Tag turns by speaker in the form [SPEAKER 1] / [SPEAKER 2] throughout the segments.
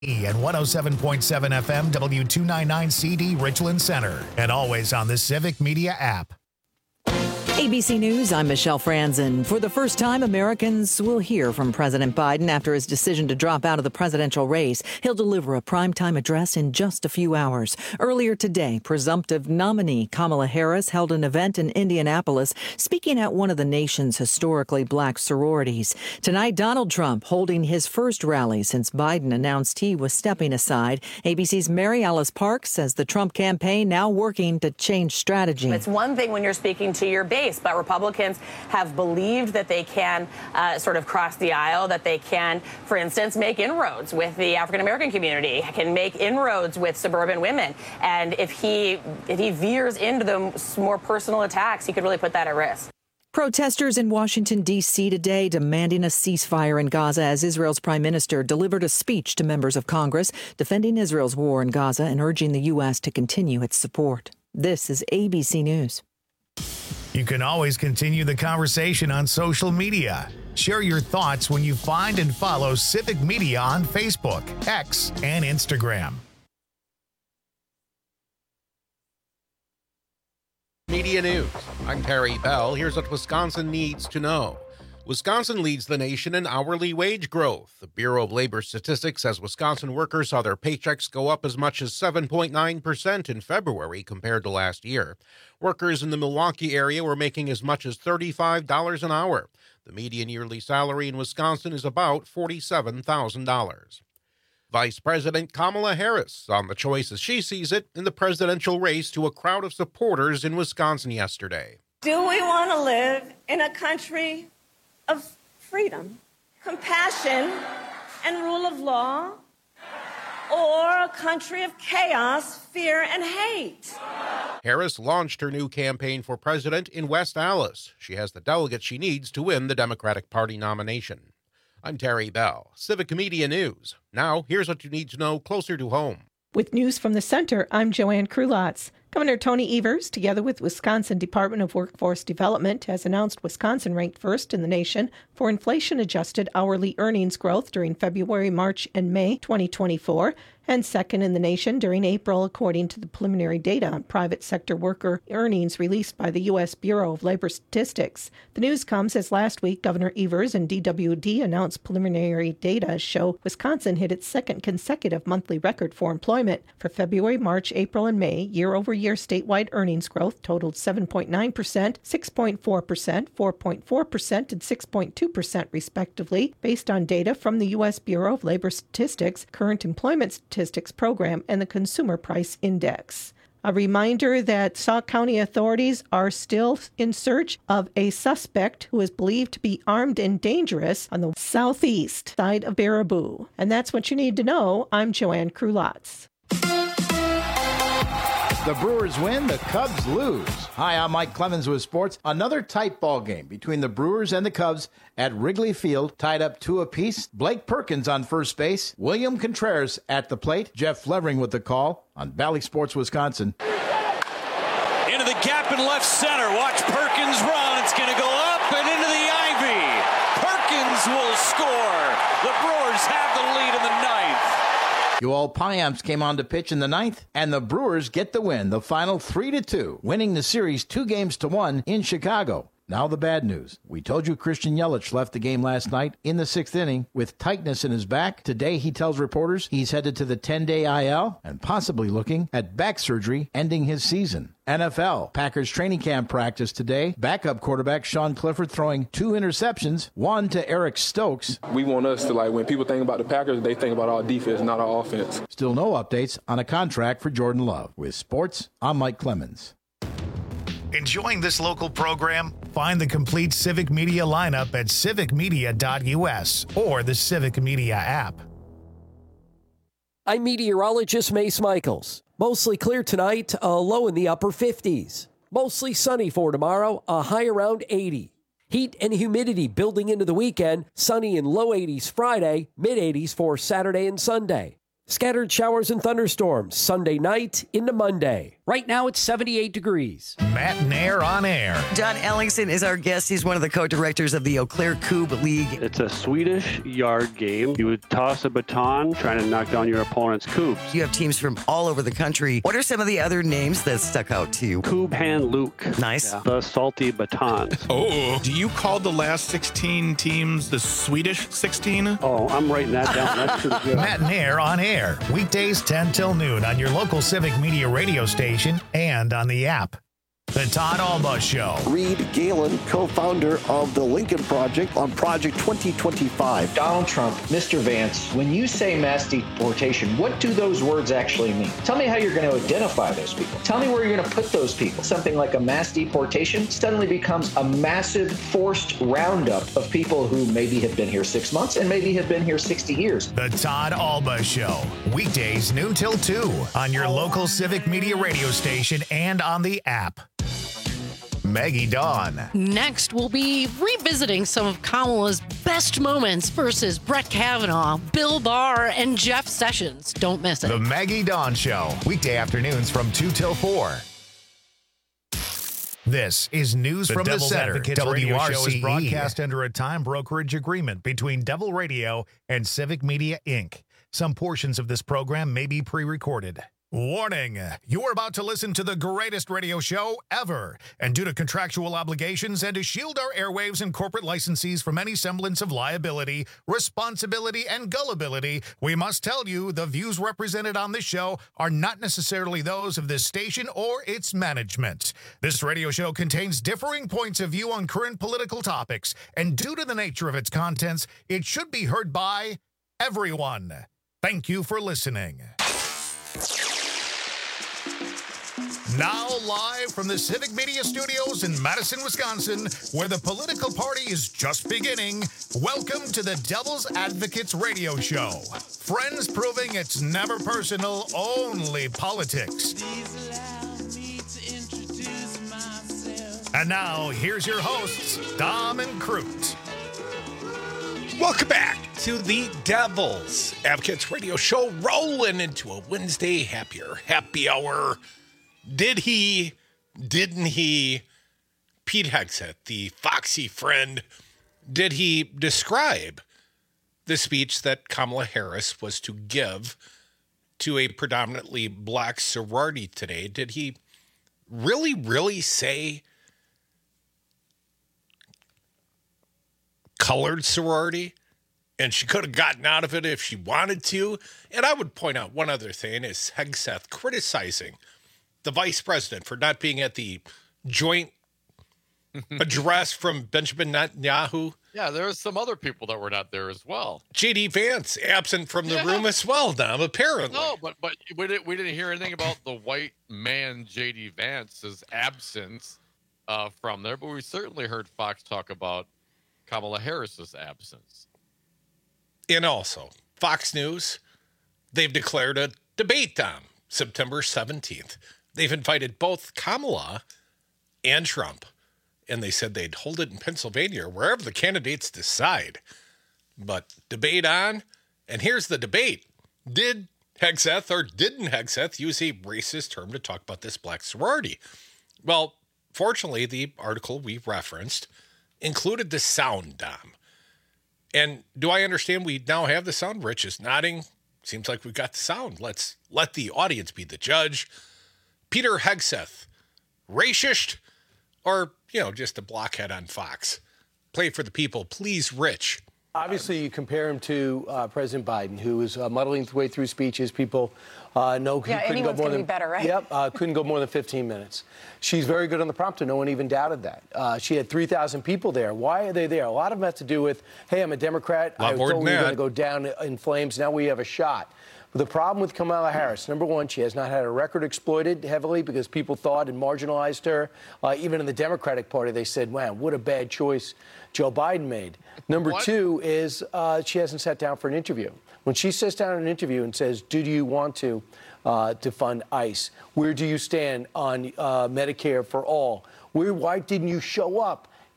[SPEAKER 1] and 107.7 FM W299CD Richland Center, and always on the Civic Media app.
[SPEAKER 2] ABC News, I'm Michelle Franzen. For the first time, Americans will hear from President Biden after his decision to drop out of the presidential race. He'll deliver a primetime address in just a few hours. Earlier today, presumptive nominee Kamala Harris held an event in Indianapolis, speaking at one of the nation's historically black sororities. Tonight, Donald Trump holding his first rally since Biden announced he was stepping aside. ABC's Mary Alice Park says the Trump campaign now working to change strategy.
[SPEAKER 3] It's one thing when you're speaking to your base, but Republicans have believed that they can sort of cross the aisle, that they can, for instance, make inroads with the African-American community, can make inroads with suburban women. And if he veers into the more personal attacks, he could really put that at risk.
[SPEAKER 2] Protesters in Washington, D.C. today demanding a ceasefire in Gaza as Israel's prime minister delivered a speech to members of Congress defending Israel's war in Gaza and urging the U.S. to continue its support. This is ABC News.
[SPEAKER 1] You can always continue the conversation on social media. Share your thoughts when you find and follow Civic Media on Facebook, X, and Instagram.
[SPEAKER 4] Media News. I'm Terry Bell. Here's what Wisconsin needs to know. Wisconsin leads the nation in hourly wage growth. The Bureau of Labor Statistics says Wisconsin workers saw their paychecks go up as much as 7.9% in February compared to last year. Workers in the Milwaukee area were making as much as $35 an hour. The median yearly salary in Wisconsin is about $47,000. Vice President Kamala Harris on the choice as she sees it in the presidential race to a crowd of supporters in Wisconsin yesterday.
[SPEAKER 5] Do we want to live in a country of freedom, compassion, and rule of law, or a country of chaos, fear, and hate?
[SPEAKER 4] Harris launched her new campaign for president in West Allis. She has the delegates she needs to win the Democratic Party nomination. I'm Terry Bell, Civic Media News. Now, here's what you need to know closer to home.
[SPEAKER 6] With news from the center, I'm Joanne Krulotz. Governor Tony Evers, together with Wisconsin Department of Workforce Development, has announced Wisconsin ranked first in the nation for inflation-adjusted hourly earnings growth during February, March, and May 2024, and second in the nation during April, according to the preliminary data on private sector worker earnings released by the U.S. Bureau of Labor Statistics. The news comes as last week Governor Evers and DWD announced preliminary data show Wisconsin hit its second consecutive monthly record for employment. For February, March, April, and May, year-over-year statewide earnings growth totaled 7.9%, 6.4%, 4.4%, and 6.2% respectively, based on data from the U.S. Bureau of Labor Statistics, Current Employment Statistics Program, and the Consumer Price Index. A reminder that Sauk County authorities are still in search of a suspect who is believed to be armed and dangerous on the southeast side of Baraboo. And that's what you need to know. I'm Joanne Krulotz.
[SPEAKER 7] The Brewers win, the Cubs lose. Hi, I'm Mike Clemens with sports. Another tight ball game between the Brewers and the Cubs at Wrigley Field, tied up 2 apiece. Blake Perkins on first base, William Contreras at the plate, Jeff Flevering with the call on Valley Sports Wisconsin.
[SPEAKER 8] Into the gap in left center. Watch Perkins run. It's going to go up and into the ivy. Perkins will score. The Brewers have the lead in the ninth.
[SPEAKER 7] Yoel Payamps came on to pitch in the ninth, and the Brewers get the win, the final 3-2, winning the series 2-1 in Chicago. Now the bad news. We told you Christian Yelich left the game last night in the 6th inning with tightness in his back. Today, he tells reporters he's headed to the 10-day IL and possibly looking at back surgery, ending his season. NFL. Packers training camp practice today. Backup quarterback Sean Clifford throwing 2 interceptions, one to Eric Stokes.
[SPEAKER 9] We want us to, when people think about the Packers, they think about our defense, not our offense.
[SPEAKER 7] Still no updates on a contract for Jordan Love. With sports, I'm Mike Clemens.
[SPEAKER 1] Enjoying this local program? Find the complete Civic Media lineup at civicmedia.us or the Civic Media app.
[SPEAKER 10] I'm meteorologist Mace Michaels. Mostly clear tonight, a low in the upper 50s. Mostly sunny for tomorrow, a high around 80. Heat and humidity building into the weekend, sunny in low 80s Friday, mid 80s for Saturday and Sunday. Scattered showers and thunderstorms Sunday night into Monday. Right now it's 78 degrees.
[SPEAKER 1] Matt Nair on air.
[SPEAKER 11] John Ellingson is our guest. He's one of the co-directors of the Eau Claire Coupe League.
[SPEAKER 12] It's a Swedish yard game. You would toss a baton trying to knock down your opponent's coupes.
[SPEAKER 11] You have teams from all over the country. What are some of the other names that stuck out to you?
[SPEAKER 12] Coupe Hand Luke.
[SPEAKER 11] Nice.
[SPEAKER 12] Yeah. The salty batons.
[SPEAKER 13] Oh, do you call the last 16 teams the Swedish 16?
[SPEAKER 12] Oh, I'm writing that down. That's pretty good.
[SPEAKER 1] Matt Nair on air. Weekdays 10 till noon on your local Civic Media radio station and on the app. The Todd Alba Show.
[SPEAKER 14] Reed Galen, co-founder of the Lincoln Project on Project 2025.
[SPEAKER 15] Donald Trump, Mr. Vance, when you say mass deportation, what do those words actually mean? Tell me how you're going to identify those people. Tell me where you're going to put those people. Something like a mass deportation suddenly becomes a massive forced roundup of people who maybe have been here 6 months and maybe have been here 60 years.
[SPEAKER 1] The Todd Alba Show. Weekdays noon till 2 on your local Civic Media radio station and on the app. Maggie Dawn.
[SPEAKER 16] Next, we'll be revisiting some of Kamala's best moments versus Brett Kavanaugh, Bill Barr, and Jeff Sessions. Don't miss it.
[SPEAKER 1] The Maggie Dawn Show. Weekday afternoons from 2 till 4. This is news from the center. WRCE is broadcast under a time brokerage agreement between Devil Radio and Civic Media, Inc. Some portions of this program may be pre-recorded. Warning, you are about to listen to the greatest radio show ever. And due to contractual obligations and to shield our airwaves and corporate licensees from any semblance of liability, responsibility, and gullibility, we must tell you the views represented on this show are not necessarily those of this station or its management. This radio show contains differing points of view on current political topics, and due to the nature of its contents, it should be heard by everyone. Thank you for listening. Now live from the Civic Media Studios in Madison, Wisconsin, where the political party is just beginning, welcome to the Devil's Advocates Radio Show. Friends proving it's never personal, only politics. And now, here's your hosts, Dom and Crute.
[SPEAKER 13] Welcome back to the Devil's Advocates Radio Show, rolling into a Wednesday happy hour. Did he, didn't he, Pete Hegseth, the foxy friend, did he describe the speech that Kamala Harris was to give to a predominantly black sorority today? Did he really say colored sorority? And she could have gotten out of it if she wanted to. And I would point out one other thing is Hegseth criticizing the vice president for not being at the joint address from Benjamin Netanyahu.
[SPEAKER 17] Yeah, there were some other people that were not there as well.
[SPEAKER 13] J.D. Vance absent from the room as well, Dom, apparently.
[SPEAKER 17] No, but we didn't hear anything about the white man J.D. Vance's absence from there, but we certainly heard Fox talk about Kamala Harris's absence.
[SPEAKER 13] And also, Fox News, they've declared a debate, Dom, September 17th. They've invited both Kamala and Trump, and they said they'd hold it in Pennsylvania or wherever the candidates decide. But debate on, and here's the debate. Did Hegseth or didn't Hegseth use a racist term to talk about this black sorority? Well, fortunately, the article we referenced included the sound, Dom. And do I understand we now have the sound? Rich is nodding. Seems like we've got the sound. Let's let the audience be the judge. Peter Hegseth, racist or, just a blockhead on Fox? Play for the people. Please, Rich.
[SPEAKER 18] Obviously, you compare him to President Biden, who is muddling his way through speeches. People know he couldn't go more than better, right? Yep, couldn't go more than 15 minutes. She's very good on the prompter. No one even doubted that. She had 3,000 people there. Why are they there? A lot of them have to do with, hey, I'm a Democrat. I thought we were going to go down in flames. Now we have a shot. But the problem with Kamala Harris, number one, she has not had her record exploited heavily because people thought and marginalized her. Even in the Democratic Party, they said, wow, what a bad choice Joe Biden made. Number two is she hasn't sat down for an interview. When she sits down in an interview and says, do you want to fund ICE? Where do you stand on Medicare for all? Why didn't you show up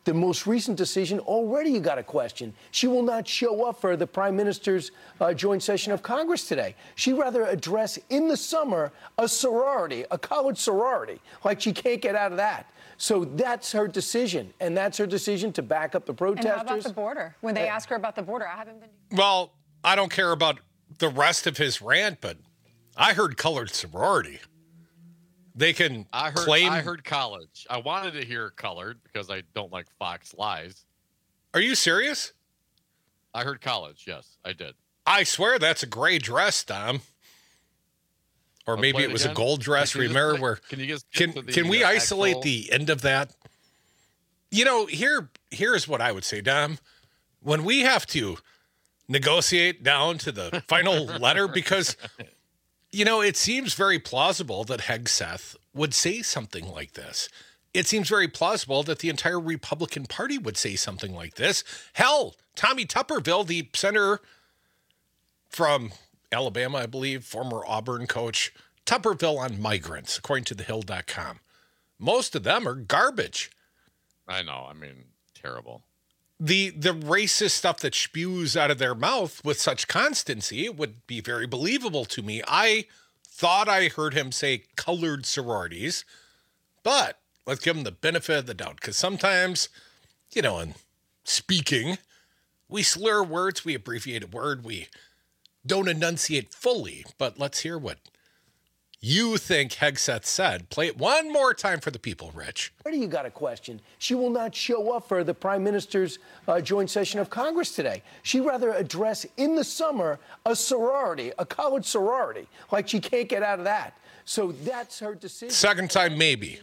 [SPEAKER 18] The most recent decision, already you got a question. She will not show up for the Prime Minister's joint session of Congress today. She'd rather address in the summer a sorority, a college sorority, like she can't get out of that. So that's her decision, and that's her decision to back up the protesters.
[SPEAKER 19] And how about the border? When they ask her about the border, I haven't been...
[SPEAKER 13] Well, I don't care about the rest of his rant, but I heard colored sorority. They can claim...
[SPEAKER 17] I heard college. I wanted to hear colored because I don't like Fox lies.
[SPEAKER 13] Are you serious?
[SPEAKER 17] I heard college, yes, I did.
[SPEAKER 13] I swear that's a gray dress, Dom. Or maybe it was a gold dress. Remember where? Can we isolate the end of that? You know, here's what I would say, Dom. When we have to negotiate down to the final letter, because, you know, it seems very plausible that Hegseth would say something like this. It seems very plausible that the entire Republican Party would say something like this. Hell, Tommy Tuberville, the senator from Alabama, I believe, former Auburn coach, Tuberville on migrants, according to thehill.com. Most of them are garbage.
[SPEAKER 17] I know. I mean, terrible.
[SPEAKER 13] The racist stuff that spews out of their mouth with such constancy would be very believable to me. I thought I heard him say colored sororities, but let's give him the benefit of the doubt, because sometimes, you know, in speaking, we slur words, we abbreviate a word, we don't enunciate fully, but let's hear what you think Hegseth said. Play it one more time for the people, Rich.
[SPEAKER 18] Where do you got a question? She will not show up for the Prime Minister's joint session of Congress today. She'd rather address in the summer a sorority, a college sorority, like she can't get out of that. So that's her decision.
[SPEAKER 13] Second time, maybe.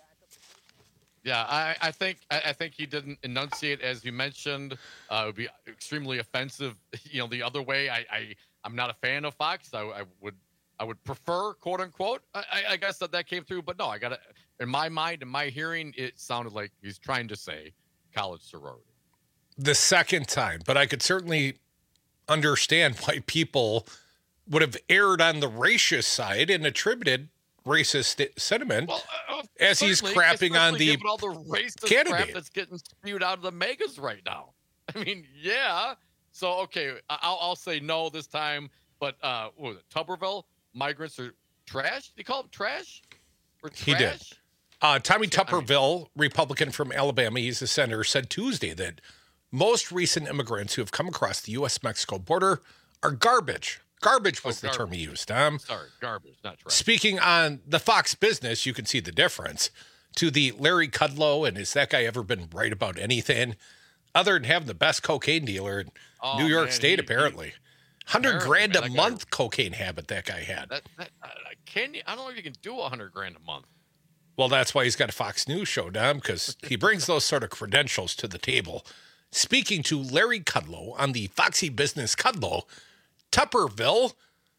[SPEAKER 17] Yeah, I think he didn't enunciate, as you mentioned. It would be extremely offensive, you know, the other way. I'm not a fan of Fox. I would prefer, quote unquote. I guess that came through, but no, I got to. In my mind, in my hearing, it sounded like he's trying to say college sorority.
[SPEAKER 13] The second time, but I could certainly understand why people would have erred on the racist side and attributed racist sentiment as he's crapping on the
[SPEAKER 17] all the racist
[SPEAKER 13] candidate
[SPEAKER 17] crap that's getting spewed out of the megas right now. I mean, yeah. So okay, I'll say no this time. But what was it? Tuberville, migrants are trash. Did he call them trash? Or trash?
[SPEAKER 13] He did. Tommy Tuberville, Republican from Alabama, he's a senator, said Tuesday that most recent immigrants who have come across the U.S.-Mexico border are garbage. Garbage was the term he used, Tom.
[SPEAKER 17] Sorry, garbage, not trash.
[SPEAKER 13] Speaking on the Fox Business, you can see the difference. To the Larry Kudlow, and has that guy ever been right about anything other than having the best cocaine dealer in New York State, apparently. $100,000 a month cocaine habit that guy had.
[SPEAKER 17] I don't know if you can do $100,000 a month.
[SPEAKER 13] Well, that's why he's got a Fox News show, Dom, because he brings those sort of credentials to the table. Speaking to Larry Kudlow on the Foxy Business Kudlow, Tuberville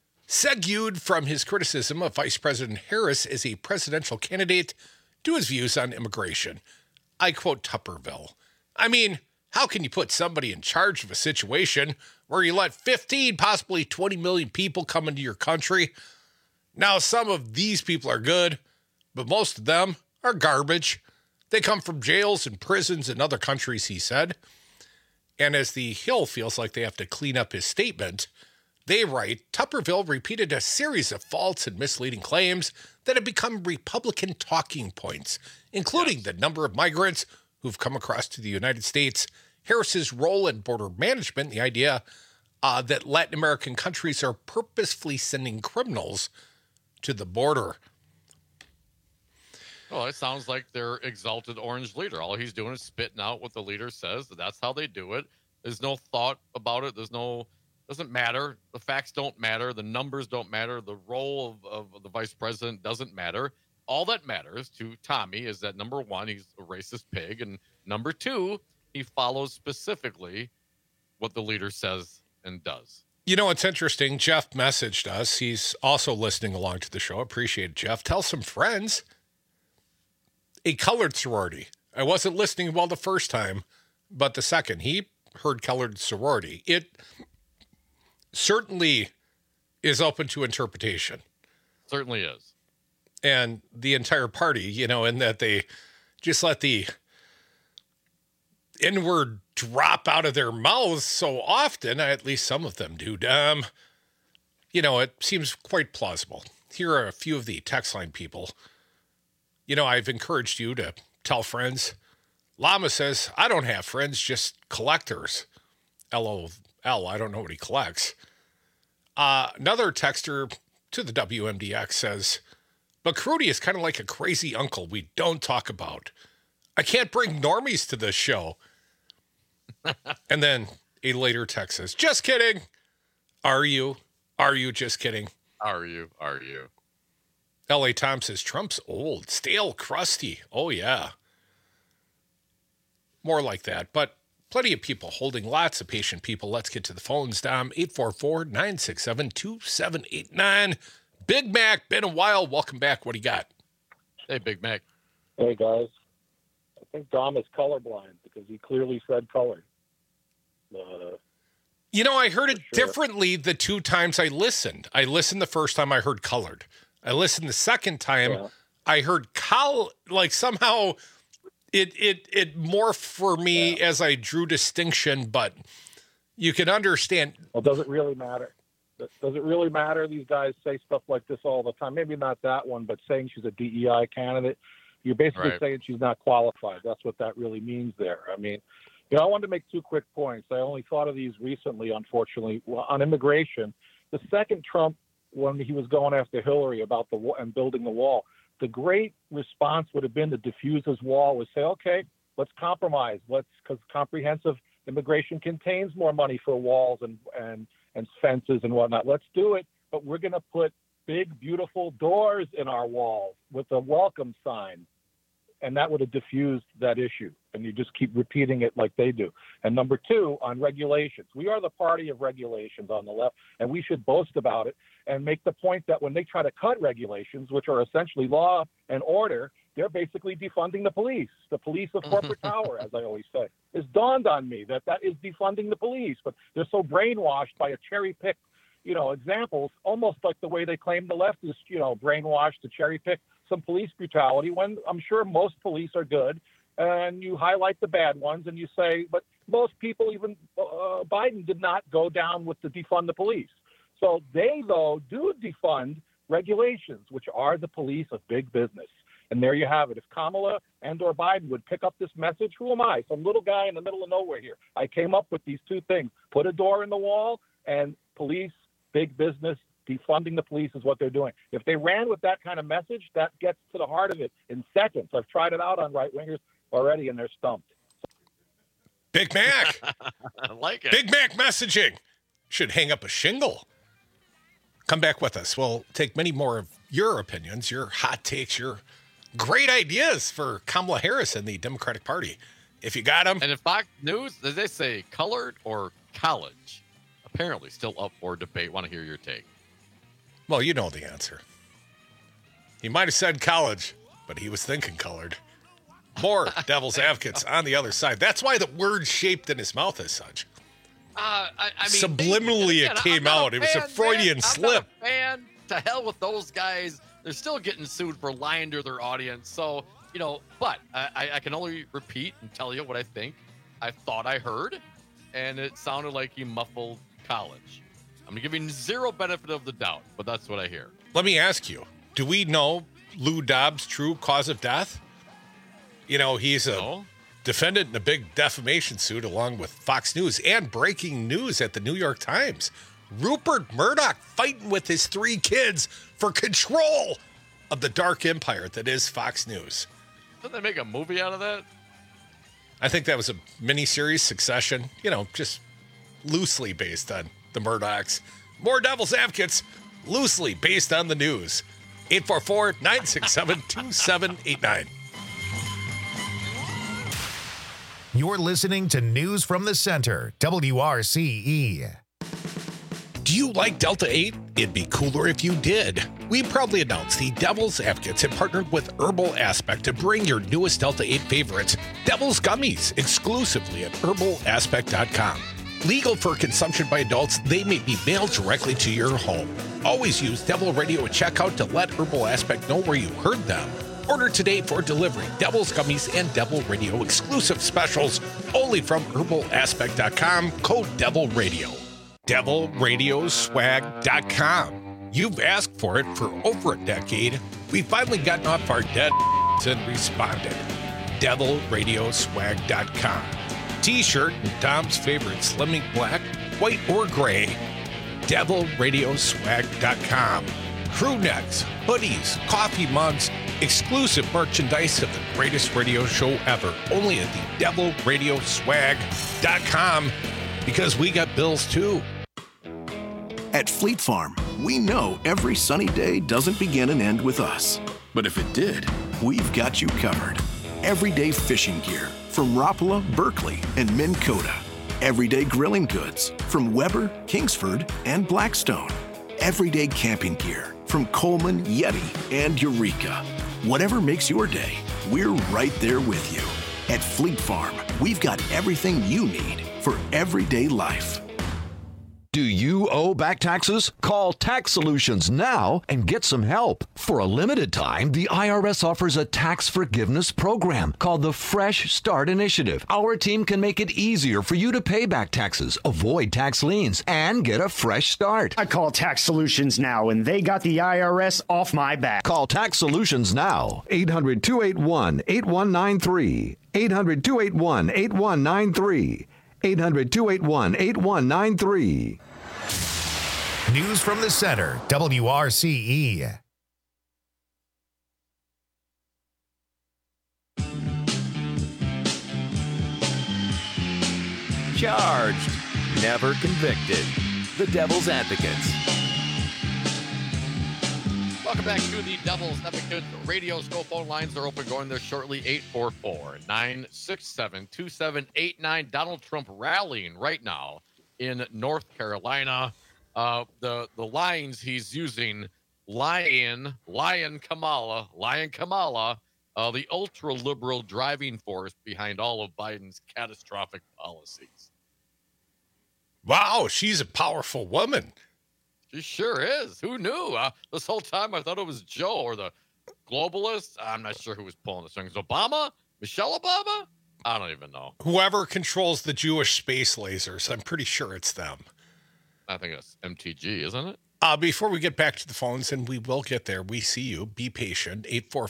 [SPEAKER 13] segued from his criticism of Vice President Harris as a presidential candidate to his views on immigration. I quote Tuberville. I mean, how can you put somebody in charge of a situation where you let 15, possibly 20 million people come into your country? Now, some of these people are good, but most of them are garbage. They come from jails and prisons in other countries, he said. And as the Hill feels like they have to clean up his statement, they write, Tuberville repeated a series of false and misleading claims that have become Republican talking points, including the number of migrants who've come across to the United States, Harris's role in border management, the idea that Latin American countries are purposefully sending criminals to the border.
[SPEAKER 17] Well, it sounds like their exalted orange leader. All he's doing is spitting out what the leader says. That's how they do it. There's no thought about it. Doesn't matter. The facts don't matter. The numbers don't matter. The role of the vice president doesn't matter. All that matters to Tommy is that, number one, he's a racist pig. And number two, he follows specifically what the leader says and does.
[SPEAKER 13] You know, it's interesting. Jeff messaged us. He's also listening along to the show. Appreciate it, Jeff. Tell some friends. A colored sorority. I wasn't listening well the first time, but the second, he heard colored sorority. It certainly is open to interpretation.
[SPEAKER 17] Certainly is.
[SPEAKER 13] And the entire party, you know, in that they just let the N-word drop out of their mouths so often, at least some of them do, it seems quite plausible. Here are a few of the text line people. I've encouraged you to tell friends. Llama says, I don't have friends, just collectors. LOL, I don't know what he collects. Another texter to the WMDX says, but Crudy is kind of like a crazy uncle we don't talk about. I can't bring normies to this show. And then a later text says, just kidding. Are you? Are you just kidding?
[SPEAKER 17] Are you?
[SPEAKER 13] L.A. Tom says, Trump's old, stale, crusty. Oh, yeah. More like that, but plenty of people holding, lots of patient people. Let's get to the phones, Dom. 844-967-2789. Big Mac, been a while. Welcome back. What do you got?
[SPEAKER 17] Hey, Big Mac.
[SPEAKER 20] Hey, guys. I think Dom is colorblind because he clearly said colored.
[SPEAKER 13] I heard it differently the two times I listened. I listened the first time I heard colored. I listened the second time I heard somehow it morphed for me as I drew distinction, but you can understand.
[SPEAKER 20] Well, does it really matter? Does it really matter? These guys say stuff like this all the time. Maybe not that one, but saying she's a DEI candidate, you're basically saying she's not qualified. That's what that really means there. I mean, I wanted to make two quick points. I only thought of these recently, unfortunately. On immigration, the second Trump, when he was going after Hillary about the wall and building the wall, the great response would have been to diffuse his wall, was say, okay, let's compromise. Because comprehensive immigration contains more money for walls and fences and whatnot. Let's do it, but we're going to put big, beautiful doors in our walls with a welcome sign. And that would have diffused that issue. And you just keep repeating it like they do. And number two, on regulations. We are the party of regulations on the left, and we should boast about it and make the point that when they try to cut regulations, which are essentially law and order, they're basically defunding the police of corporate power, as I always say. It's dawned on me that is defunding the police, but they're so brainwashed by a cherry-picked, examples, almost like the way they claim the left is, brainwashed to cherry-pick some police brutality, when I'm sure most police are good, and you highlight the bad ones and you say, but most people, even Biden, did not go down with the defund the police. So they, though, do defund regulations, which are the police of big business. And there you have it. If Kamala and or Biden would pick up this message, who am I? Some little guy in the middle of nowhere here. I came up with these two things. Put a door in the wall, and police, big business, defunding the police is what they're doing. If they ran with that kind of message, that gets to the heart of it in seconds. I've tried it out on right-wingers already, and they're stumped.
[SPEAKER 13] Big Mac.
[SPEAKER 17] I like it.
[SPEAKER 13] Big Mac messaging. Should hang up a shingle. Come back with us. We'll take many more of your opinions, your hot takes, your great ideas for Kamala Harris and the Democratic Party. If you got them.
[SPEAKER 17] And in Fox News, did they say colored or college? Apparently still up for debate. Want to hear your take.
[SPEAKER 13] Well, you know the answer. He might have said college, but he was thinking colored. More devil's advocates on the other side. That's why the word's shaped in his mouth as such.
[SPEAKER 17] I mean,
[SPEAKER 13] subliminally it came out. It was a Freudian slip.
[SPEAKER 17] Man, to hell with those guys. They're still getting sued for lying to their audience. So, but I can only repeat and tell you what I think. I thought I heard, and it sounded like he muffled college. I'm giving zero benefit of the doubt, but that's what I hear.
[SPEAKER 13] Let me ask you, do we know Lou Dobbs' true cause of death? He's a defendant in a big defamation suit along with Fox News, and breaking news at the New York Times. Rupert Murdoch fighting with his 3 kids for control of the dark empire that is Fox News.
[SPEAKER 17] Didn't they make a movie out of that?
[SPEAKER 13] I think that was a miniseries, Succession, just loosely based on the Murdochs. More devil's advocates, loosely based on the news. 844-967-2789.
[SPEAKER 1] You're listening to News from the Center, WRCE.
[SPEAKER 13] Do you like Delta 8? It'd be cooler if you did. We proudly announced the Devil's Advocates have partnered with Herbal Aspect to bring your newest Delta 8 favorites, Devil's Gummies, exclusively at herbalaspect.com. Legal for consumption by adults, they may be mailed directly to your home. Always use Devil Radio at checkout to let Herbal Aspect know where you heard them. Order today for delivery. Devil's Gummies and Devil Radio exclusive specials only from herbalaspect.com. Code Devil Radio. DevilRadioswag.com. You've asked for it for over a decade. We've finally gotten off our dead and responded. DevilRadioswag.com. T-shirt and Tom's favorite Slimming Black, white or gray. DevilRadioswag.com. Crew necks, hoodies, coffee mugs, exclusive merchandise of the greatest radio show ever. Only at the DevilRadioswag.com, because we got bills too.
[SPEAKER 21] At Fleet Farm, we know every sunny day doesn't begin and end with us. But if it did, we've got you covered. Everyday fishing gear from Rapala, Berkeley, and Minn Kota. Everyday grilling goods from Weber, Kingsford, and Blackstone. Everyday camping gear from Coleman, Yeti, and Eureka. Whatever makes your day, we're right there with you. At Fleet Farm, we've got everything you need for everyday life.
[SPEAKER 22] Do you owe back taxes? Call Tax Solutions now and get some help. For a limited time, the IRS offers a tax forgiveness program called the Fresh Start Initiative. Our team can make it easier for you to pay back taxes, avoid tax liens, and get a fresh start.
[SPEAKER 23] I call Tax Solutions now, and they got the IRS off my back.
[SPEAKER 22] Call Tax Solutions now. 800-281-8193. 800-281-8193. 800-281-8193.
[SPEAKER 1] News from the center, WRCE.
[SPEAKER 24] Charged, never convicted. The Devil's Advocates.
[SPEAKER 17] Welcome back to the Devil's Advocates Radio Show. Phone lines are open, going there shortly. 844-967-2789. Donald Trump rallying right now in North Carolina. The lines he's using, Lion Kamala, the ultra-liberal driving force behind all of Biden's catastrophic policies.
[SPEAKER 13] Wow, she's a powerful woman.
[SPEAKER 17] She sure is. Who knew? This whole time I thought it was Joe or the globalists. I'm not sure who was pulling the strings. Obama? Michelle Obama? I don't even know.
[SPEAKER 13] Whoever controls the Jewish space lasers, I'm pretty sure it's them.
[SPEAKER 17] I think it's MTG, isn't it?
[SPEAKER 13] Before we get back to the phones, and we will get there, we see you. Be patient.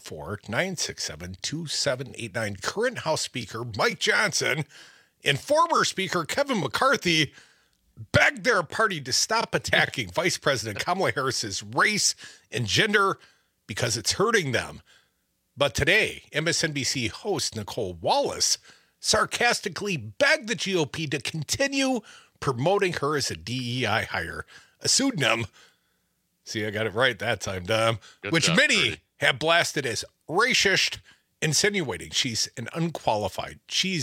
[SPEAKER 13] 844-967-2789. Current House Speaker Mike Johnson and former Speaker Kevin McCarthy begged their party to stop attacking Vice President Kamala Harris's race and gender because it's hurting them. But today, MSNBC host Nicole Wallace sarcastically begged the GOP to continue promoting her as a DEI hire, a pseudonym. See, I got it right that time, Dom. Which many have blasted as racist, insinuating she's an unqualified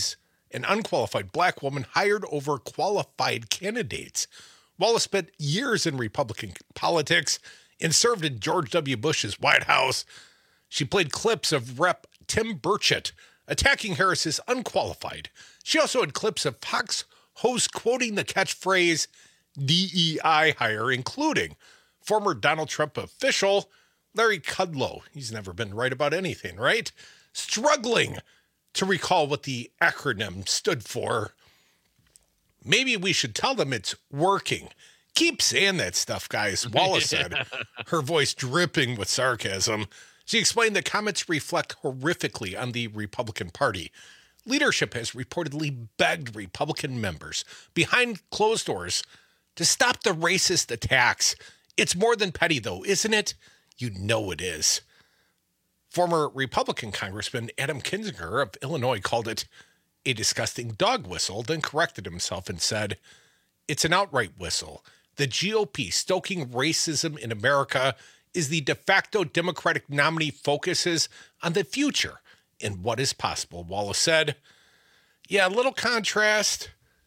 [SPEAKER 13] black woman hired over qualified candidates. Wallace spent years in Republican politics and served in George W. Bush's White House. She played clips of Rep. Tim Burchett attacking Harris as unqualified. She also had clips of Fox hosts quoting the catchphrase DEI hire, including former Donald Trump official Larry Kudlow. He's never been right about anything, right? Struggling to recall what the acronym stood for. Maybe we should tell them it's working. Keep saying that stuff, guys, Wallace said, her voice dripping with sarcasm. She explained that comments reflect horrifically on the Republican Party. Leadership has reportedly begged Republican members behind closed doors to stop the racist attacks. It's more than petty, though, isn't it? You know it is. Former Republican Congressman Adam Kinzinger of Illinois called it a disgusting dog whistle, then corrected himself and said, it's an outright whistle. The GOP stoking racism in America is the de facto Democratic nominee focuses on the future and what is possible. Wallace said, yeah, little contrast.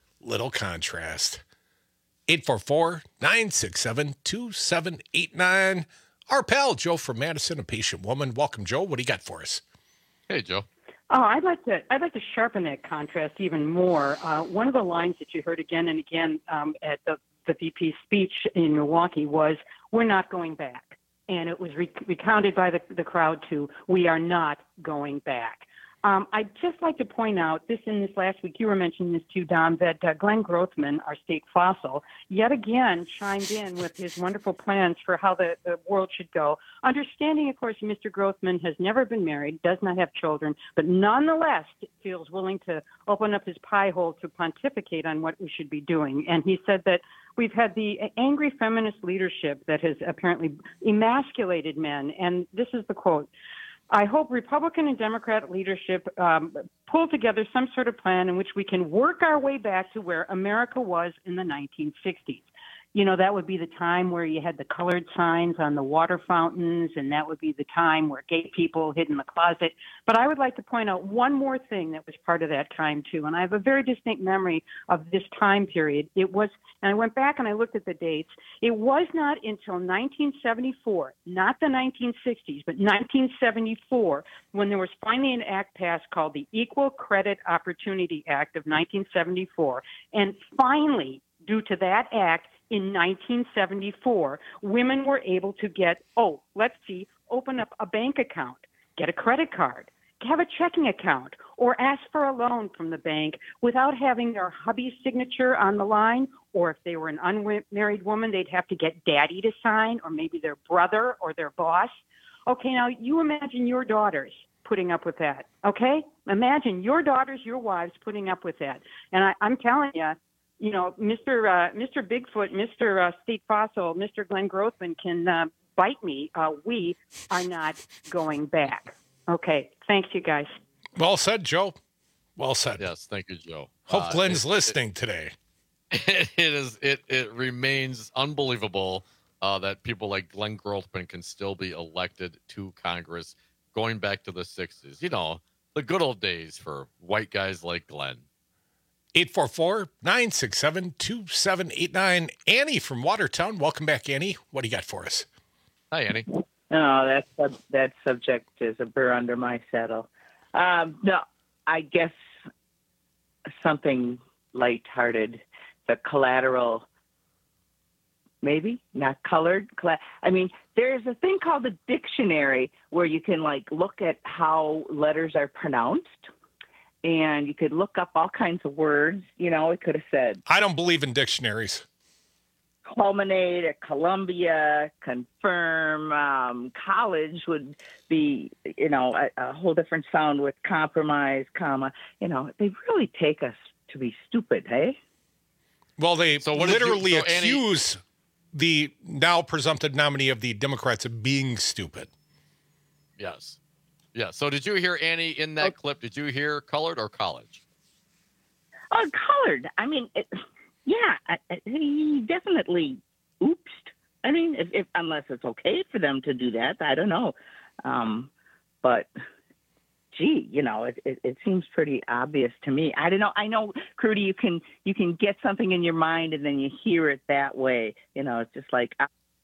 [SPEAKER 13] 844-967-2789. Our pal, Joe from Madison, a patient woman. Welcome, Joe. What do you got for us?
[SPEAKER 17] Hey, Joe.
[SPEAKER 25] Oh, I'd like to sharpen that contrast even more. One of the lines that you heard again and again at the VP speech in Milwaukee was, we're not going back. and it was recounted by the crowd to, "We are not going back." I'd just like to point out this last week, you were mentioning this too, Dom, that Glenn Grothman, our state fossil, yet again chimed in with his wonderful plans for how the world should go. Understanding, of course, Mr. Grothman has never been married, does not have children, but nonetheless feels willing to open up his pie hole to pontificate on what we should be doing. And he said that we've had the angry feminist leadership that has apparently emasculated men. And this is the quote: "I hope Republican and Democrat leadership pull together some sort of plan in which we can work our way back to where America was in the 1960s. You know, that would be the time where you had the colored signs on the water fountains, and that would be the time where gay people hid in the closet." But I would like to point out one more thing that was part of that time, too. And I have a very distinct memory of this time period. It was, and I went back and I looked at the dates, it was not until 1974, not the 1960s, but 1974, when there was finally an act passed called the Equal Credit Opportunity Act of 1974. And finally, due to that act, in 1974, women were able to get, open up a bank account, get a credit card, have a checking account, or ask for a loan from the bank without having their hubby's signature on the line, or if they were an unmarried woman, they'd have to get daddy to sign, or maybe their brother or their boss. Okay, now you imagine your daughters putting up with that, okay? Imagine your daughters, your wives putting up with that. And I'm telling you, you know, Mr. Bigfoot, Mr. State Fossil, Mr. Glenn Grothman can bite me. We are not going back. Okay. Thanks, you guys.
[SPEAKER 13] Well said, Joe. Well said.
[SPEAKER 17] Yes. Thank you, Joe.
[SPEAKER 13] Hope Glenn's listening today.
[SPEAKER 17] It remains unbelievable that people like Glenn Grothman can still be elected to Congress going back to the 60s. You know, the good old days for white guys like Glenn.
[SPEAKER 13] 844-967-2789. Annie from Watertown. Welcome back, Annie. What do you got for us?
[SPEAKER 17] Hi, Annie.
[SPEAKER 2] Oh, that subject is a burr under my saddle. No, I guess something lighthearted. The collateral, maybe not colored. I mean, there's a thing called the dictionary where you can look at how letters are pronounced. And you could look up all kinds of words. You know, it could have said,
[SPEAKER 13] I don't believe in dictionaries.
[SPEAKER 2] Culminate at Columbia, confirm. College would be, you know, a whole different sound with compromise, comma. You know, they really take us to be stupid, hey?
[SPEAKER 13] Well, they literally accuse the now presumptive nominee of the Democrats of being stupid.
[SPEAKER 17] Yes. Yeah. So did you hear, Annie, in that clip, did you hear colored or college?
[SPEAKER 2] Oh, colored. I mean, he definitely oopsed. I mean, if unless it's okay for them to do that, I don't know. But, gee, you know, it seems pretty obvious to me. I don't know. I know, Crudy, you can get something in your mind and then you hear it that way. You know, it's just like.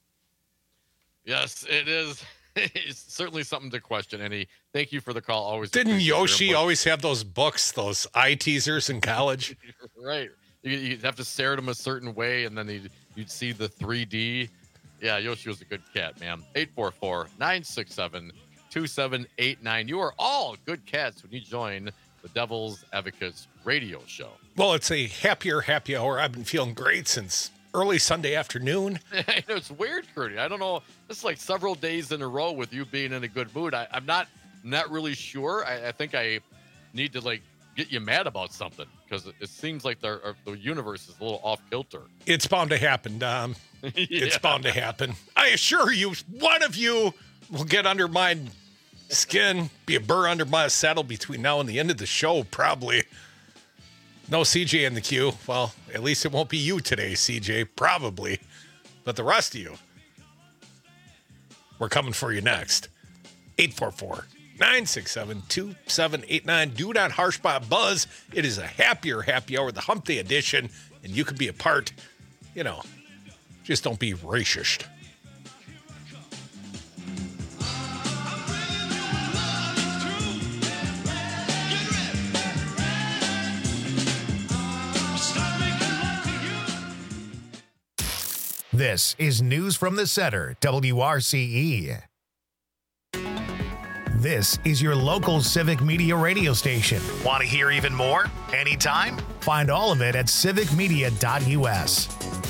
[SPEAKER 17] Yes, it is. It's certainly something to question, Annie. Thank you for the call. Always.
[SPEAKER 13] Didn't Yoshi always have those books, those eye teasers in college?
[SPEAKER 17] Right. You'd have to stare at him a certain way, and then you'd see the 3D. Yeah, Yoshi was a good cat, man. 844-967-2789. You are all good cats when you join the Devil's Advocates radio show.
[SPEAKER 13] Well, it's a happy hour. I've been feeling great since early Sunday afternoon.
[SPEAKER 17] It's weird, Curdy. I don't know. It's like several days in a row with you being in a good mood. I'm not really sure. I think I need to get you mad about something because it seems like the universe is a little off kilter.
[SPEAKER 13] It's bound to happen, Dom. It's bound to happen. I assure you, one of you will get under my skin, be a burr under my saddle between now and the end of the show, probably. No CJ in the queue. Well, at least it won't be you today, CJ, probably. But the rest of you, we're coming for you next. 844-967-2789. Do not harsh by a buzz. It is a happy hour, the Hump Day edition, and you can be a part. You know, just don't be racist.
[SPEAKER 1] This is News from the Center, WRCE. This is your local Civic Media radio station. Want to hear even more? Anytime? Find all of it at civicmedia.us.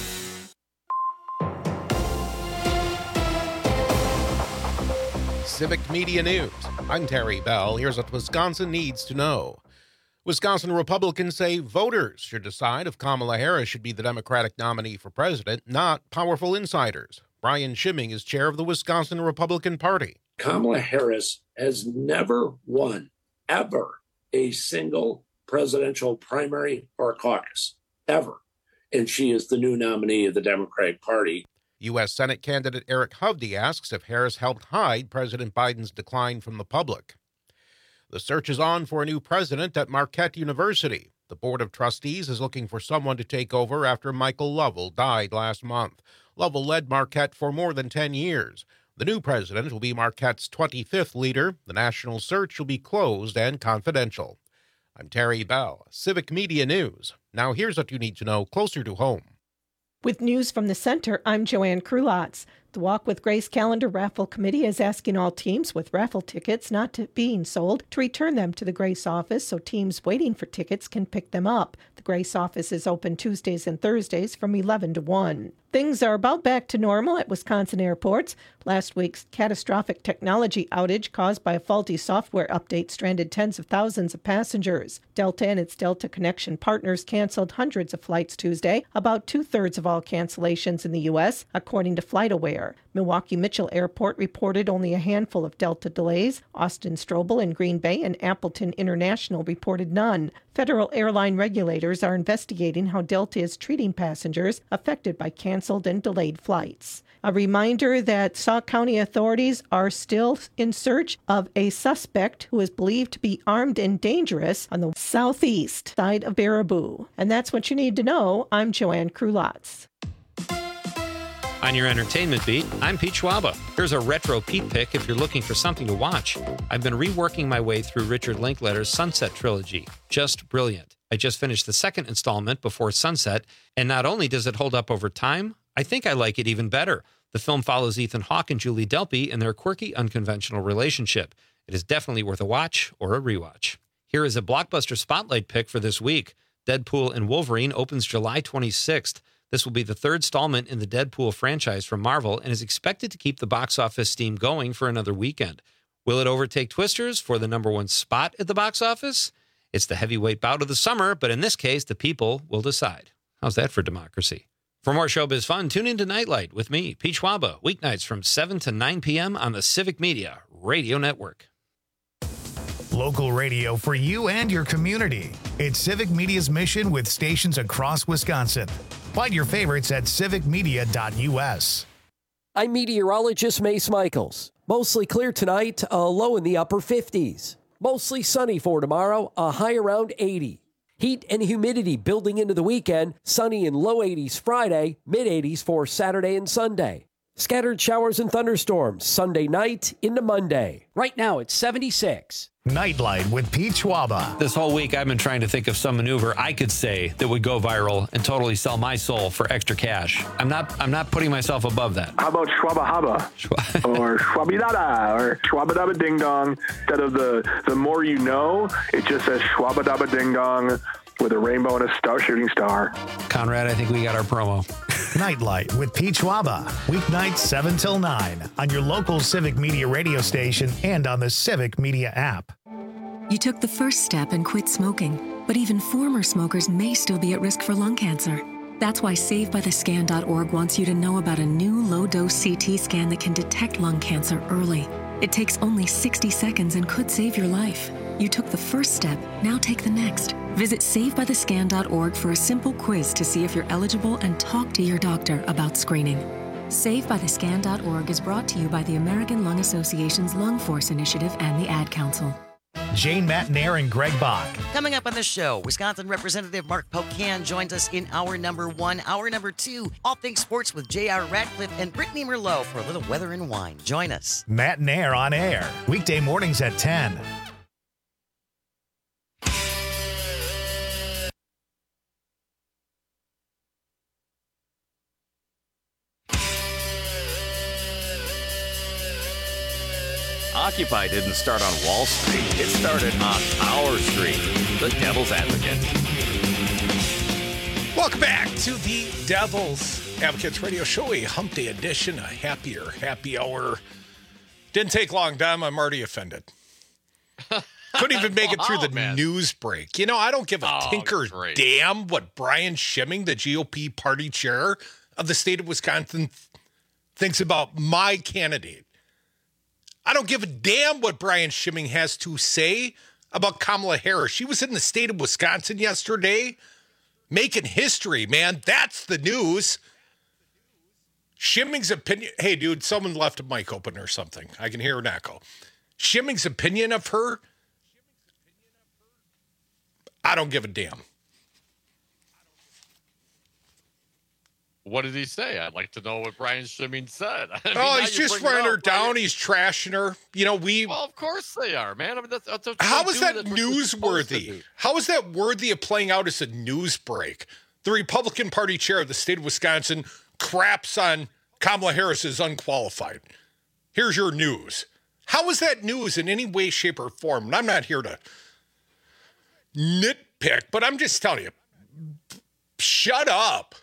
[SPEAKER 3] Civic Media News. I'm Terry Bell. Here's what Wisconsin needs to know. Wisconsin Republicans say voters should decide if Kamala Harris should be the Democratic nominee for president, not powerful insiders. Brian Schimming is chair of the Wisconsin Republican Party.
[SPEAKER 4] Kamala Harris has never won, ever, a single presidential primary or caucus, ever. And she is the new nominee of the Democratic Party.
[SPEAKER 3] U.S. Senate candidate Eric Hovde asks if Harris helped hide President Biden's decline from the public. The search is on for a new president at Marquette University. The Board of Trustees is looking for someone to take over after Michael Lovell died last month. Lovell led Marquette for more than 10 years. The new president will be Marquette's 25th leader. The national search will be closed and confidential. I'm Terry Bell, Civic Media News. Now here's what you need to know closer to home.
[SPEAKER 5] With news from the center, I'm Joanne Krulotz. The Walk with Grace Calendar Raffle Committee is asking all teams with raffle tickets not being sold to return them to the Grace office so teams waiting for tickets can pick them up. The Grace office is open Tuesdays and Thursdays from 11 to 1. Things are about back to normal at Wisconsin airports. Last week's catastrophic technology outage caused by a faulty software update stranded tens of thousands of passengers. Delta and its Delta Connection partners canceled hundreds of flights Tuesday, about two-thirds of all cancellations in the U.S., according to FlightAware. Milwaukee Mitchell Airport reported only a handful of Delta delays. Austin Strobel in Green Bay and Appleton International reported none. Federal airline regulators are investigating how Delta is treating passengers affected by canceled and delayed flights. A reminder that Sauk County authorities are still in search of a suspect who is believed to be armed and dangerous on the southeast side of Baraboo. And that's what you need to know. I'm Joanne Krulotz.
[SPEAKER 6] On your entertainment beat, I'm Pete Schwaba. Here's a retro Pete pick if you're looking for something to watch. I've been reworking my way through Richard Linklater's Sunset trilogy. Just brilliant. I just finished the second installment before sunset, and not only does it hold up over time, I think I like it even better. The film follows Ethan Hawke and Julie Delpy in their quirky, unconventional relationship. It is definitely worth a watch or a rewatch. Here is a blockbuster spotlight pick for this week. Deadpool and Wolverine opens July 26th. This will be the third installment in the Deadpool franchise from Marvel and is expected to keep the box office steam going for another weekend. Will it overtake Twisters for the number one spot at the box office? It's the heavyweight bout of the summer, but in this case, the people will decide. How's that for democracy? For more showbiz fun, tune into Nightlight with me, Pete Schwaba, weeknights from 7 to 9 p.m. on the Civic Media Radio Network.
[SPEAKER 1] Local radio for you and your community. It's Civic Media's mission with stations across Wisconsin. Find your favorites at civicmedia.us.
[SPEAKER 10] I'm meteorologist Mace Michaels. Mostly clear tonight, a low in the upper 50s. Mostly sunny for tomorrow, a high around 80. Heat and humidity building into the weekend, sunny in low 80s Friday, mid 80s for Saturday and Sunday. Scattered showers and thunderstorms Sunday night into Monday. Right now it's 76.
[SPEAKER 1] Nightlight with Pete Schwaba.
[SPEAKER 6] This whole week I've been trying to think of some maneuver I could say that would go viral and totally sell my soul for extra cash. I'm not putting myself above that.
[SPEAKER 9] How about Schwaba Haba? Or Schwabidada or Schwabadaba Ding Dong? Instead of the more you know, it just says Schwabadaba Ding Dong with a rainbow and a shooting star.
[SPEAKER 6] Conrad, I think we got our promo.
[SPEAKER 1] Nightlight with Pete Schwaba. Weeknights 7 till 9 on your local Civic Media radio station and on the Civic Media app.
[SPEAKER 8] You took the first step and quit smoking, but even former smokers may still be at risk for lung cancer. That's why SaveByTheScan.org wants you to know about a new low-dose CT scan that can detect lung cancer early. It takes only 60 seconds and could save your life. You took the first step, now take the next. Visit SaveByTheScan.org for a simple quiz to see if you're eligible and talk to your doctor about screening. SaveByTheScan.org is brought to you by the American Lung Association's Lung Force Initiative and the Ad Council.
[SPEAKER 1] Jane Matnair and Greg Bach.
[SPEAKER 11] Coming up on the show, Wisconsin Representative Mark Pocan joins us in hour number 1. Hour number 2, all things sports with J.R. Radcliffe and Brittany Merlot for a little weather and wine. Join us.
[SPEAKER 1] Matnair on air, weekday mornings at 10.
[SPEAKER 24] Occupy didn't start on Wall Street. It started on our street. The Devil's Advocate.
[SPEAKER 13] Welcome back to the Devil's Advocates Radio Show, a hump day edition, a happy hour. Didn't take long, Dom. I'm already offended. Couldn't even make it through the news break. You know, I don't give a tinker's damn what Brian Schimming, the GOP party chair of the state of Wisconsin, thinks about my candidate. I don't give a damn what Brian Schimming has to say about Kamala Harris. She was in the state of Wisconsin yesterday making history, man. That's the news. Schimming's opinion. Hey, dude, someone left a mic open or something. I can hear an echo. Schimming's opinion of her, I don't give a damn.
[SPEAKER 17] What did he say? I'd like to know what Brian Schimming said.
[SPEAKER 13] He's just running her down. He's trashing her. You know,
[SPEAKER 17] well, of course they are, man. I mean, that's
[SPEAKER 13] how is that newsworthy? How is that worthy of playing out as a news break? The Republican Party chair of the state of Wisconsin craps on Kamala Harris as unqualified. Here's your news. How is that news in any way, shape, or form? And I'm not here to nitpick, but I'm just telling you, shut up.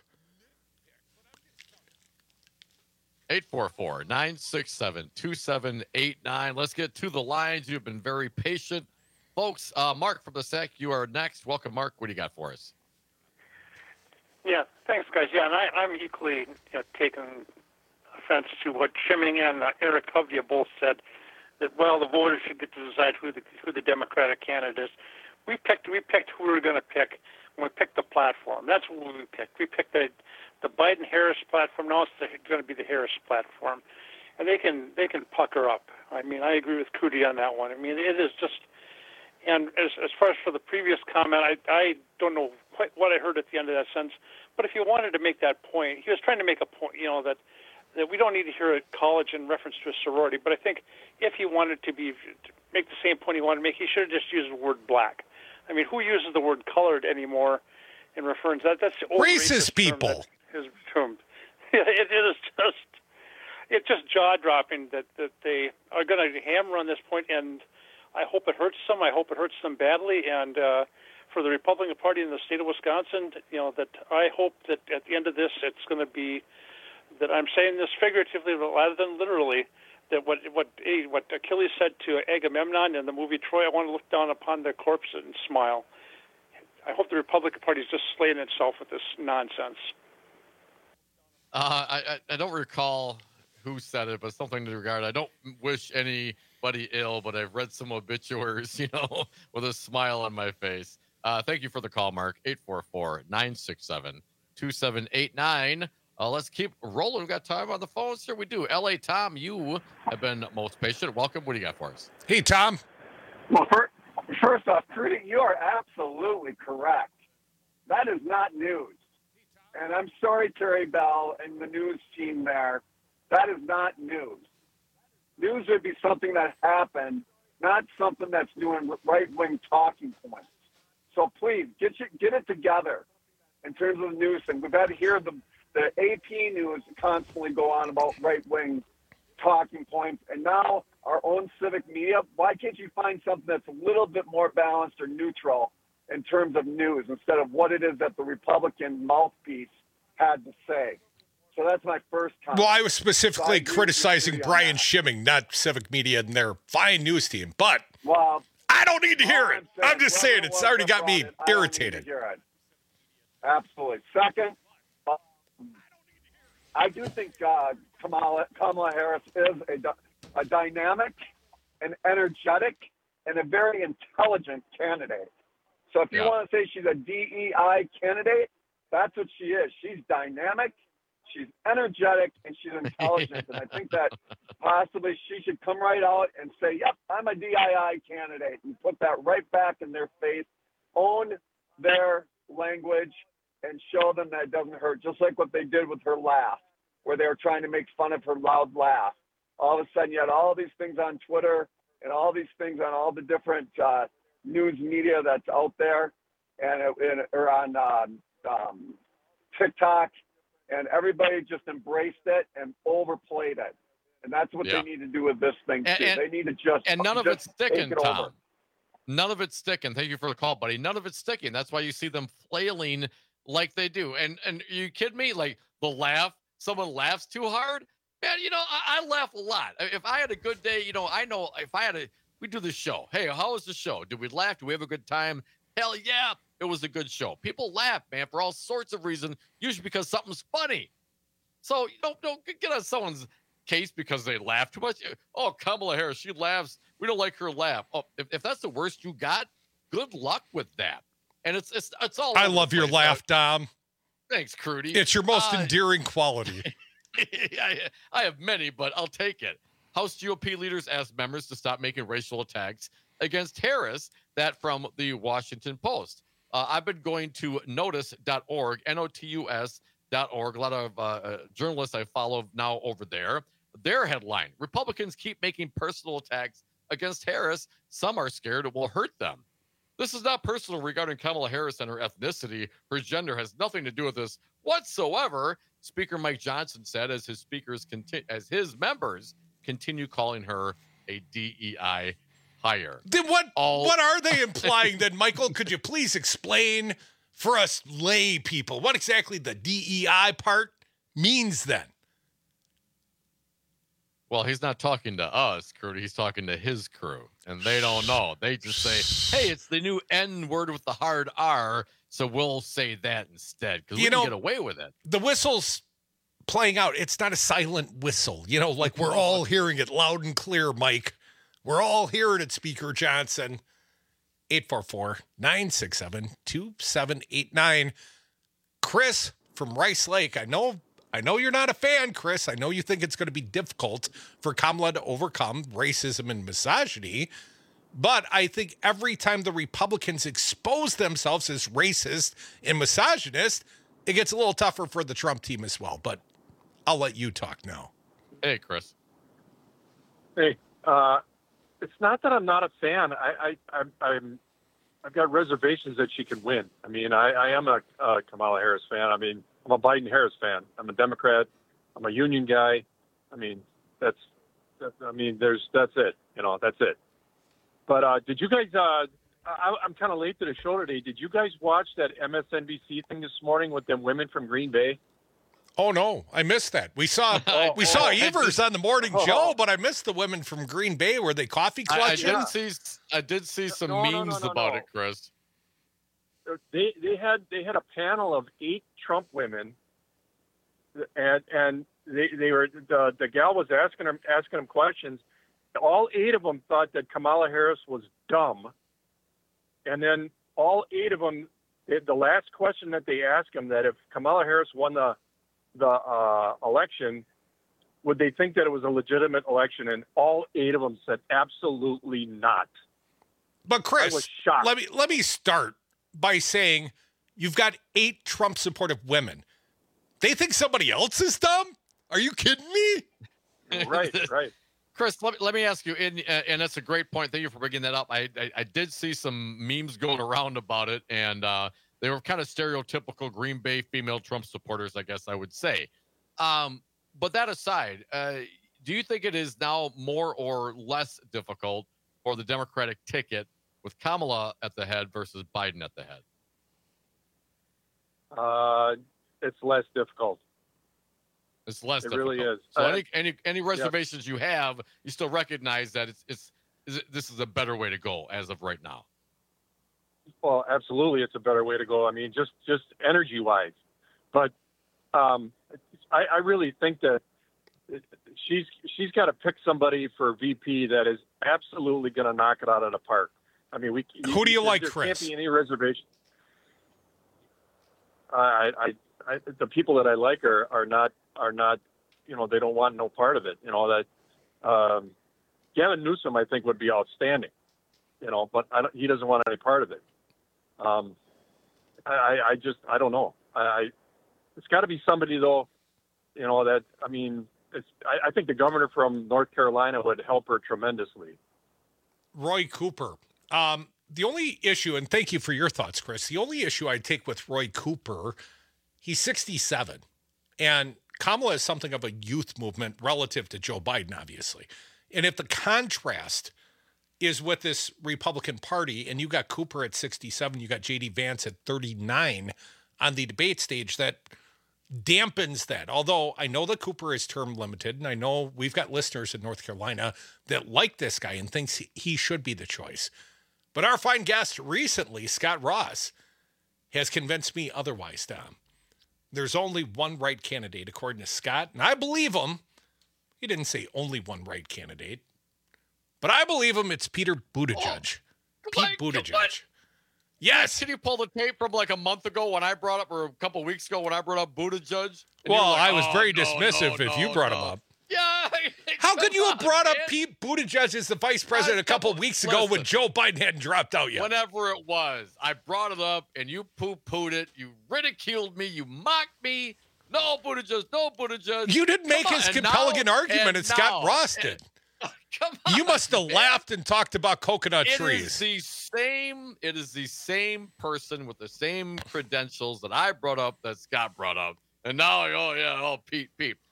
[SPEAKER 17] 844-967-2789. Let's get to the lines. You've been very patient. Folks, Mark from the SEC, you are next. Welcome, Mark. What do you got for us?
[SPEAKER 7] Yeah, thanks, guys. Yeah, and I'm equally taking offense to what Schimming and Eric Hovde both said, that, well, the voters should get to decide who the Democratic candidate is. We picked who we were going to pick when we picked the platform. That's what we picked. We picked the Biden-Harris platform. Now it's going to be the Harris platform. And they can pucker up. I mean, I agree with Cootie on that one. I mean, it is just, and as far as for the previous comment, I don't know quite what I heard at the end of that sentence, but if he wanted to make that point, he was trying to make a point, that we don't need to hear a college in reference to a sorority, but I think if he wanted to make the same point he wanted to make, he should have just used the word black. I mean, who uses the word colored anymore in reference to that? That's the old
[SPEAKER 13] racist people.
[SPEAKER 7] His term. It's just jaw-dropping that they are going to hammer on this point, and I hope it hurts them. I hope it hurts them badly, and for the Republican Party in the state of Wisconsin, that I hope that at the end of this, it's going to be that I'm saying this figuratively rather than literally, that what Achilles said to Agamemnon in the movie Troy, I want to look down upon the corpse and smile. I hope the Republican Party is just slaying itself with this nonsense.
[SPEAKER 17] I don't recall who said it, but something to regard. I don't wish anybody ill, but I've read some obituaries, with a smile on my face. Thank you for the call, Mark. 844-967-2789. Let's keep rolling. We've got time on the phones here. We do. L.A. Tom, you have been most patient. Welcome. What do you got for us?
[SPEAKER 13] Hey, Tom.
[SPEAKER 12] Well, first off, Trudy, you are absolutely correct. That is not news. And I'm sorry, Terry Bell and the news team there. That is not news. News would be something that happened, not something that's doing right-wing talking points. So please, get it together in terms of the news thing. We've had to hear the AP news constantly go on about right-wing talking points, and now our own civic media. Why can't you find something that's a little bit more balanced or neutral in terms of news instead of what it is that the Republican mouthpiece had to say? So that's my first comment.
[SPEAKER 13] Well, I was specifically criticizing Brian Schimming, not civic media and their fine news team, but I don't need to hear it. I'm just saying it's already got me irritated.
[SPEAKER 12] Absolutely. Second, I do think Kamala Harris is a dynamic and energetic and a very intelligent candidate. So if you want to say she's a DEI candidate, that's what she is. She's dynamic, she's energetic, and she's intelligent. And I think that possibly she should come right out and say, yep, I'm a DEI candidate, and put that right back in their face, own their language, and show them that it doesn't hurt, just like what they did with her laugh, where they were trying to make fun of her loud laugh. All of a sudden, you had all these things on Twitter and all these things on all the different news media that's out there, or on TikTok, and everybody just embraced it and overplayed it. And that's what they need to do with this thing, too. They need to just
[SPEAKER 17] And none of it's sticking, Tom.
[SPEAKER 12] Over.
[SPEAKER 17] None of it's sticking. Thank you for the call, buddy. None of it's sticking. That's why you see them flailing like they do. And you kidding me? Like the laugh, someone laughs too hard. Man, I laugh a lot. If I had a good day, I know if we do the show. Hey, how was the show? Did we laugh? Did we have a good time? Hell yeah, it was a good show. People laugh, man, for all sorts of reasons, usually because something's funny. So don't get on someone's case because they laugh too much. Oh, Kamala Harris, she laughs. We don't like her laugh. Oh, if that's the worst you got, good luck with that. And it's all.
[SPEAKER 13] I love your laugh, Dom.
[SPEAKER 17] Thanks, Crudy.
[SPEAKER 13] It's your most endearing quality.
[SPEAKER 17] I have many, but I'll take it. House GOP leaders asked members to stop making racial attacks against Harris. That from the Washington Post. I've been going to notice.org, NOTUS.org. A lot of journalists I follow now over there. Their headline: Republicans keep making personal attacks against Harris. Some are scared it will hurt them. This is not personal regarding Kamala Harris and her ethnicity. Her gender has nothing to do with this whatsoever. Speaker Mike Johnson said as his members continue calling her a DEI hire.
[SPEAKER 13] Then what are they implying then, Michael? Could you please explain for us lay people what exactly the DEI part means then?
[SPEAKER 17] Well, he's not talking to us, crew. He's talking to his crew, and they don't know. They just say, hey, it's the new N word with the hard R, so we'll say that instead because we can get away with it.
[SPEAKER 13] The whistle's playing out. It's not a silent whistle. Like we're all hearing it loud and clear, Mike. We're all hearing it, Speaker Johnson. 844-967-2789. Chris from Rice Lake, I know you're not a fan, Chris. I know you think it's going to be difficult for Kamala to overcome racism and misogyny. But I think every time the Republicans expose themselves as racist and misogynist, it gets a little tougher for the Trump team as well. But I'll let you talk now.
[SPEAKER 17] Hey, Chris.
[SPEAKER 20] Hey, it's not that I'm not a fan. I've got reservations that she can win. I mean, I am a Kamala Harris fan. I mean, I'm a Biden-Harris fan. I'm a Democrat. I'm a union guy. I mean, that's it. That's it. But did you guys? I'm kind of late to the show today. Did you guys watch that MSNBC thing this morning with them women from Green Bay?
[SPEAKER 13] Oh no, I missed that. We saw Evers on the morning show, but I missed the women from Green Bay. Were they coffee clutching?
[SPEAKER 17] I did see some memes about it, Chris.
[SPEAKER 20] They had a panel of 8 Trump women, and they were the gal was asking them questions. All 8 of them thought that Kamala Harris was dumb, and then all 8 of them, the last question that they asked him, that if Kamala Harris won the election, would they think that it was a legitimate election? And all 8 of them said absolutely not.
[SPEAKER 13] But Chris,
[SPEAKER 20] I was shocked.
[SPEAKER 13] Let me start by saying you've got 8 Trump supportive women. They think somebody else is dumb? Are you kidding me?
[SPEAKER 20] Right.
[SPEAKER 17] Chris, let me ask you, and that's a great point. Thank you for bringing that up. I did see some memes going around about it, and they were kind of stereotypical Green Bay female Trump supporters, I guess I would say. But that aside, do you think it is now more or less difficult for the Democratic ticket with Kamala at the head versus Biden at the head?
[SPEAKER 20] It's less difficult.
[SPEAKER 17] It's less
[SPEAKER 20] it
[SPEAKER 17] difficult.
[SPEAKER 20] Really is.
[SPEAKER 17] So any reservations you have, you still recognize that this is a better way to go as of right now.
[SPEAKER 20] Well, absolutely, it's a better way to go. I mean, just energy-wise. But I really think that she's got to pick somebody for VP that is absolutely going to knock it out of the park. I mean,
[SPEAKER 13] who do you like,
[SPEAKER 20] there
[SPEAKER 13] Chris?
[SPEAKER 20] Can't be any reservation. The people that I like are not. They don't want no part of it. Gavin Newsom, I think, would be outstanding. But he doesn't want any part of it. I don't know. It's got to be somebody though. I think the governor from North Carolina would help her tremendously.
[SPEAKER 13] Roy Cooper. The only issue, and thank you for your thoughts, Chris. The only issue I take with Roy Cooper, he's 67, and Kamala is something of a youth movement relative to Joe Biden, obviously. And if the contrast is with this Republican Party, and you got Cooper at 67, you got J.D. Vance at 39 on the debate stage, that dampens that. Although I know that Cooper is term limited, and I know we've got listeners in North Carolina that like this guy and thinks he should be the choice. But our fine guest recently, Scott Ross, has convinced me otherwise, Tom. There's only one right candidate, according to Scott, and I believe him. He didn't say only one right candidate, but I believe him. It's Peter Buttigieg. Pete Buttigieg. Yes.
[SPEAKER 17] Can you pull the tape from like a month ago when I brought up, or a couple weeks ago when I brought up Buttigieg?
[SPEAKER 13] Well, like, I was very dismissive if you brought him up.
[SPEAKER 17] Yeah.
[SPEAKER 13] How could you have brought up Pete Buttigieg as the vice president a couple weeks ago when Joe Biden hadn't dropped out yet?
[SPEAKER 17] Whenever it was, I brought it up and you poo-pooed it. You ridiculed me. You mocked me. No Buttigieg, no Buttigieg.
[SPEAKER 13] You didn't make his compelling argument, and Scott Ross did. You must have laughed and talked about coconut trees.
[SPEAKER 17] It is the same person with the same credentials that I brought up that Scott brought up. And now, Pete.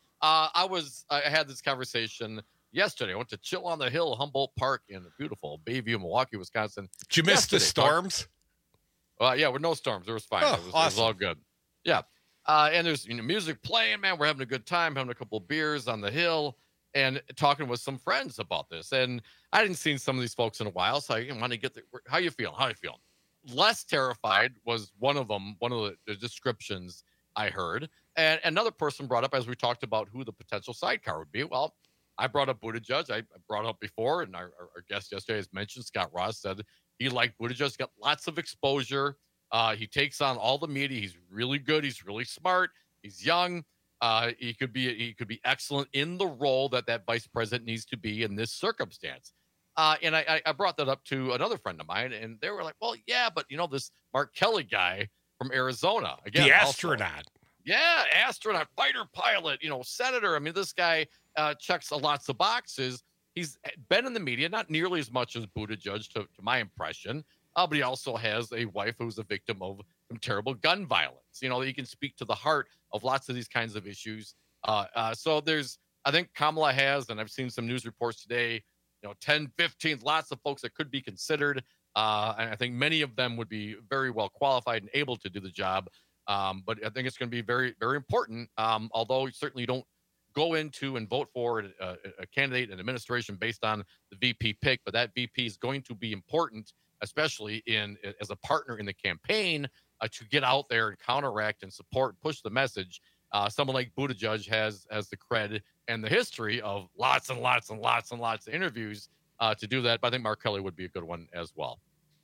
[SPEAKER 17] I had this conversation yesterday. I went to Chill on the Hill, Humboldt Park in beautiful Bayview, Milwaukee, Wisconsin.
[SPEAKER 13] Did you miss the storms?
[SPEAKER 17] Yeah, with no storms. It was fine.
[SPEAKER 13] Oh,
[SPEAKER 17] it was
[SPEAKER 13] awesome.
[SPEAKER 17] all good. Yeah. And there's music playing, man. We're having a good time, having a couple of beers on the hill and talking with some friends about this. And I hadn't seen some of these folks in a while, so I want to get how you feeling? How you feeling? Less terrified was one of the descriptions I heard. And another person brought up, as we talked about who the potential sidecar would be. Well, I brought up Buttigieg. I brought up before, and our guest yesterday has mentioned, Scott Ross said he liked Buttigieg. He's got lots of exposure. He takes on all the media. He's really good. He's really smart. He's young. He could be excellent in the role that vice president needs to be in this circumstance. And I brought that up to another friend of mine, and they were like, well, yeah, but this Mark Kelly guy from Arizona, again,
[SPEAKER 13] the astronaut.
[SPEAKER 17] Yeah, astronaut, fighter pilot, senator. I mean, this guy checks lots of boxes. He's been in the media, not nearly as much as Buttigieg, to my impression, but he also has a wife who's a victim of some terrible gun violence. He can speak to the heart of lots of these kinds of issues. So I think Kamala has, and I've seen some news reports today, 10, 15, lots of folks that could be considered. And I think many of them would be very well qualified and able to do the job. But I think it's going to be very, very important. Although certainly you don't go into and vote for a candidate and administration based on the VP pick, but that VP is going to be important, especially as a partner in the campaign, to get out there and counteract and support, push the message. Someone like Buttigieg has the cred and the history of lots and lots and lots and lots of interviews to do that. But I think Mark Kelly would be a good one as well.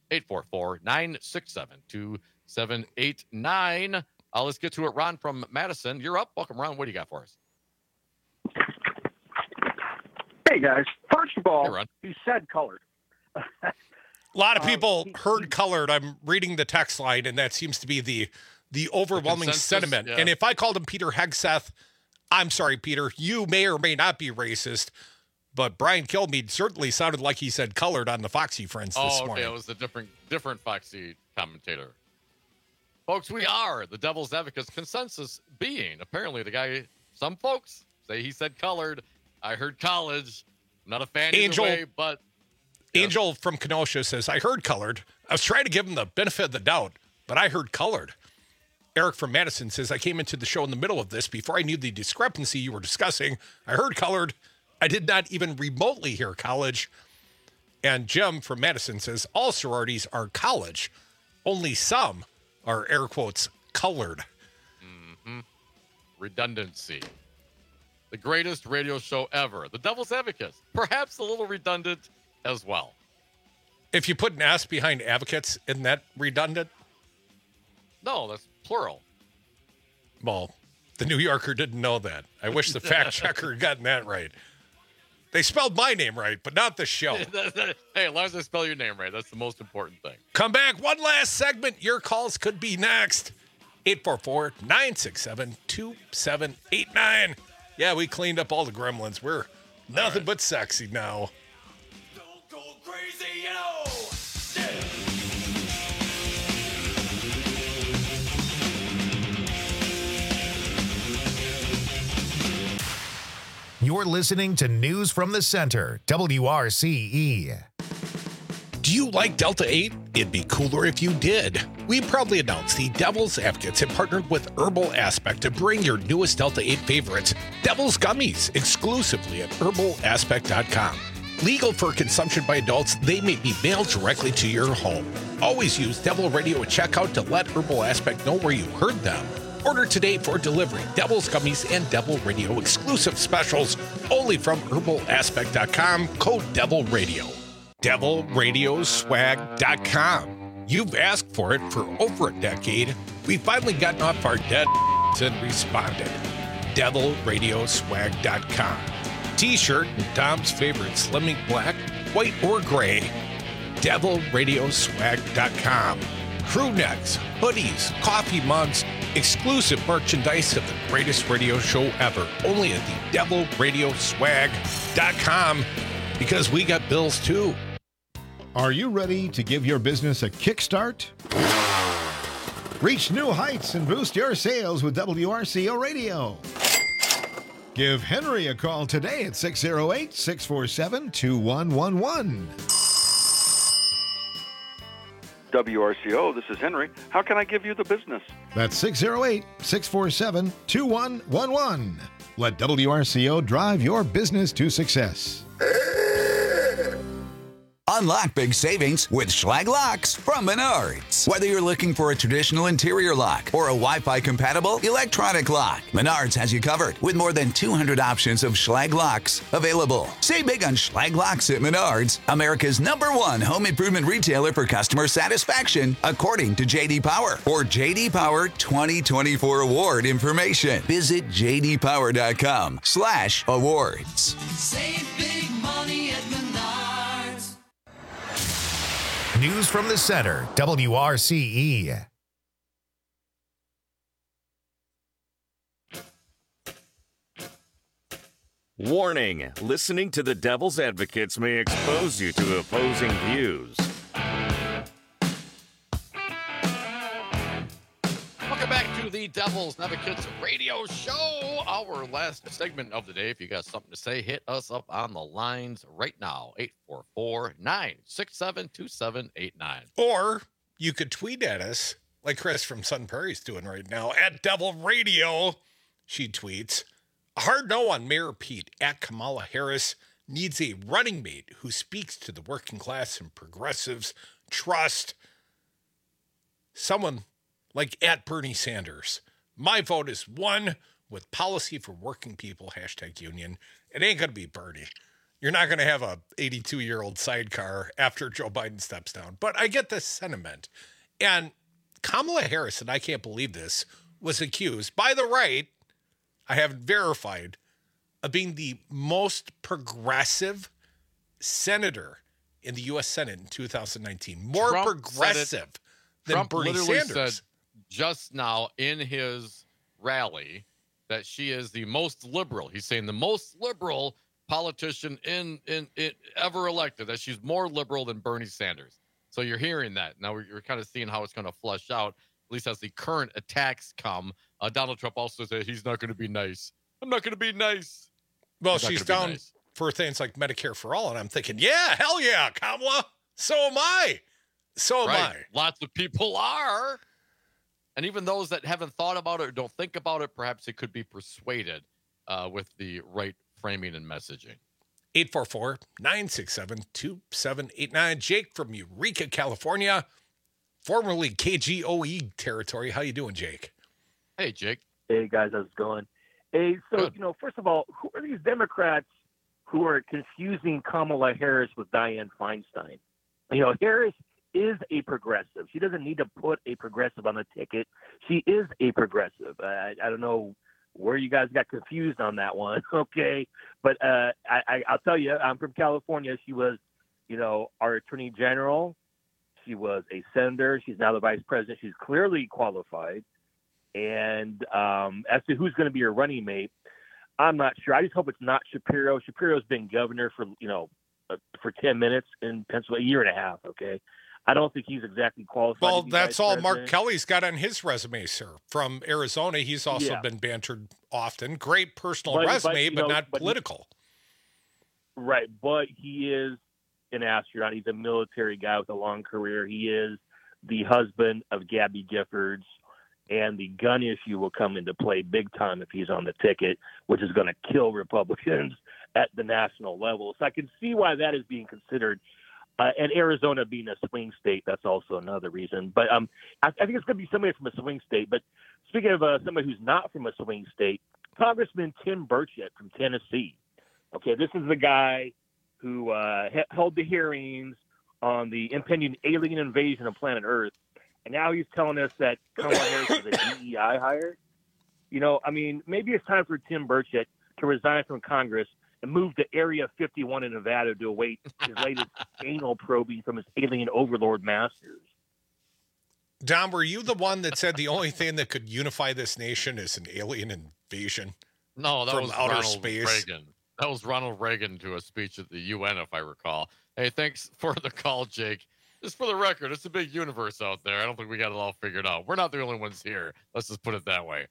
[SPEAKER 17] 844-967-2789. Let's get to it. Ron from Madison, you're up. Welcome, Ron. What do you got for us?
[SPEAKER 14] Hey, guys. First of all, he said colored.
[SPEAKER 13] A lot of people heard colored. I'm reading the text line, and that seems to be the overwhelming sentiment. Yeah. And if I called him Peter Hegseth, I'm sorry, Peter, you may or may not be racist, but Brian Kilmeade certainly sounded like he said colored on the Foxy Friends this morning.
[SPEAKER 17] It was a different Foxy commentator. Folks, we are the Devil's Advocates consensus being. Apparently, some folks say he said colored. I heard college. I'm not a fan either way, but...
[SPEAKER 13] Angel from Kenosha says, I heard colored. I was trying to give him the benefit of the doubt, but I heard colored. Eric from Madison says, I came into the show in the middle of this before I knew the discrepancy you were discussing. I heard colored. I did not even remotely hear college. And Jim from Madison says, all sororities are college. Only some are, air quotes, colored.
[SPEAKER 17] Mm-hmm. Redundancy. The greatest radio show ever. The Devil's Advocates. Perhaps a little redundant as well.
[SPEAKER 13] If you put an S behind advocates, isn't that redundant?
[SPEAKER 17] No, that's plural.
[SPEAKER 13] Well, the New Yorker didn't know that. I wish the fact checker had gotten that right. They spelled my name right, but not the show.
[SPEAKER 17] Hey, as long as they spell your name right, that's the most important thing.
[SPEAKER 13] Come back. One last segment. Your calls could be next. 844-967-2789. Yeah, we cleaned up all the gremlins. We're nothing but sexy now.
[SPEAKER 15] Don't go crazy, you know. Yeah.
[SPEAKER 1] You're listening to News from the Center, WRCE.
[SPEAKER 13] Do you like Delta 8? It'd be cooler if you did. We proudly announce the Devil's Advocates have partnered with Herbal Aspect to bring your newest Delta 8 favorites, Devil's Gummies, exclusively at herbalaspect.com. Legal for consumption by adults, they may be mailed directly to your home. Always use Devil Radio at checkout to let Herbal Aspect know where you heard them. Order today for delivery. Devil's Gummies and Devil Radio exclusive specials only from herbalaspect.com. Code Devil Radio. DevilRadioswag.com. You've asked for it for over a decade. We've finally gotten off our dead and responded. DevilRadioswag.com. T-shirt and Tom's favorite Slimming Black, white or gray. DevilRadioswag.com. Crew necks, hoodies, coffee mugs, exclusive merchandise of the greatest radio show ever. Only at the DevilRadioswag.com, because we got bills too.
[SPEAKER 16] Are you ready to give your business a kickstart? Reach new heights and boost your sales with WRCO Radio. Give Henry a call today at 608-647-2111.
[SPEAKER 18] WRCO, this is Henry. How can I give you the business?
[SPEAKER 16] That's 608-647-2111. Let WRCO drive your business to success.
[SPEAKER 19] Unlock big savings with Schlage Locks from Menards. Whether you're looking for a traditional interior lock or a Wi-Fi compatible electronic lock, Menards has you covered with more than 200 options of Schlage Locks available. Save big on Schlage Locks at Menards, America's #1 home improvement retailer for customer satisfaction, according to J.D. Power. For J.D. Power 2024 award information, visit jdpower.com/awards.
[SPEAKER 15] Save big money at Menards.
[SPEAKER 1] News from the Center, WRCE.
[SPEAKER 24] Warning, listening to the Devil's Advocates may expose you to opposing views.
[SPEAKER 17] Welcome back to the Devil's Advocates radio show. Our last segment of the day. If you got something to say, hit us up on the lines right now. 844-967-2789.
[SPEAKER 13] Or you could tweet at us like Chris from Sun Prairie's doing right now at Devil Radio. She tweets, a hard no on Mayor Pete at Kamala Harris needs a running mate who speaks to the working class and progressives. Trust someone like at Bernie Sanders. My vote is one with policy for working people, #union. It ain't going to be Bernie. You're not going to have a 82-year-old sidecar after Joe Biden steps down. But I get this sentiment. And Kamala Harris, and I can't believe this, was accused by the right, I haven't verified, of being the most progressive senator in the U.S. Senate in 2019. More
[SPEAKER 17] Trump
[SPEAKER 13] progressive than
[SPEAKER 17] Trump
[SPEAKER 13] Bernie
[SPEAKER 17] literally
[SPEAKER 13] Sanders.
[SPEAKER 17] said just now in his rally that she is the most liberal. He's saying the most liberal politician in ever elected, that she's more liberal than Bernie Sanders. So you're hearing that. Now you're kind of seeing how it's going to flush out, at least as the current attacks come. Donald Trump also said he's not going to be nice. I'm not going to be nice.
[SPEAKER 13] Well, she's down for things like Medicare for All, and I'm thinking, yeah, hell yeah, Kamala. So am I. So am I.
[SPEAKER 17] Lots of people are. And even those that haven't thought about it or don't think about it, perhaps it could be persuaded with the right framing and messaging.
[SPEAKER 13] 844-967-2789. Jake from Eureka, California, formerly KGOE territory. How you doing, Jake?
[SPEAKER 17] Hey, Jake.
[SPEAKER 21] Hey, guys. How's it going? Hey, so, first of all, who are these Democrats who are confusing Kamala Harris with Dianne Feinstein? Harris is a progressive. She doesn't need to put a progressive on the ticket. She is a progressive. I don't know where you guys got confused on that one, okay? But I'll tell you, I'm from California. She was, our attorney general. She was a senator. She's now the vice president. She's clearly qualified. And as to who's going to be her running mate, I'm not sure. I just hope it's not Shapiro. Shapiro's been governor for 10 minutes in Pennsylvania, a year and a half, okay? I don't think he's exactly qualified.
[SPEAKER 13] Well, that's all Mark Kelly's got on his resume, sir. From Arizona, he's also been bantered often. Great personal resume, but not political.
[SPEAKER 21] Right, but he is an astronaut. He's a military guy with a long career. He is the husband of Gabby Giffords, and the gun issue will come into play big time if he's on the ticket, which is going to kill Republicans at the national level. So I can see why that is being considered. And Arizona being a swing state, that's also another reason. But I think it's going to be somebody from a swing state. But speaking of somebody who's not from a swing state, Congressman Tim Burchett from Tennessee. Okay, this is the guy who held the hearings on the impending alien invasion of planet Earth. And now he's telling us that Kamala Harris is a DEI hire. You know, I mean, maybe it's time for Tim Burchett to resign from Congress and move to Area 51 in Nevada to await his latest anal probing from his alien overlord masters.
[SPEAKER 13] Don, were you the one that said the only thing that could unify this nation is an alien invasion?
[SPEAKER 17] No, that
[SPEAKER 13] from
[SPEAKER 17] was
[SPEAKER 13] outer
[SPEAKER 17] Ronald
[SPEAKER 13] space.
[SPEAKER 17] Reagan. That was Ronald Reagan to a speech at the UN, if I recall. Hey, thanks for the call, Jake. Just for the record, it's a big universe out there. I don't think we got it all figured out. We're not the only ones here. Let's just put it that way.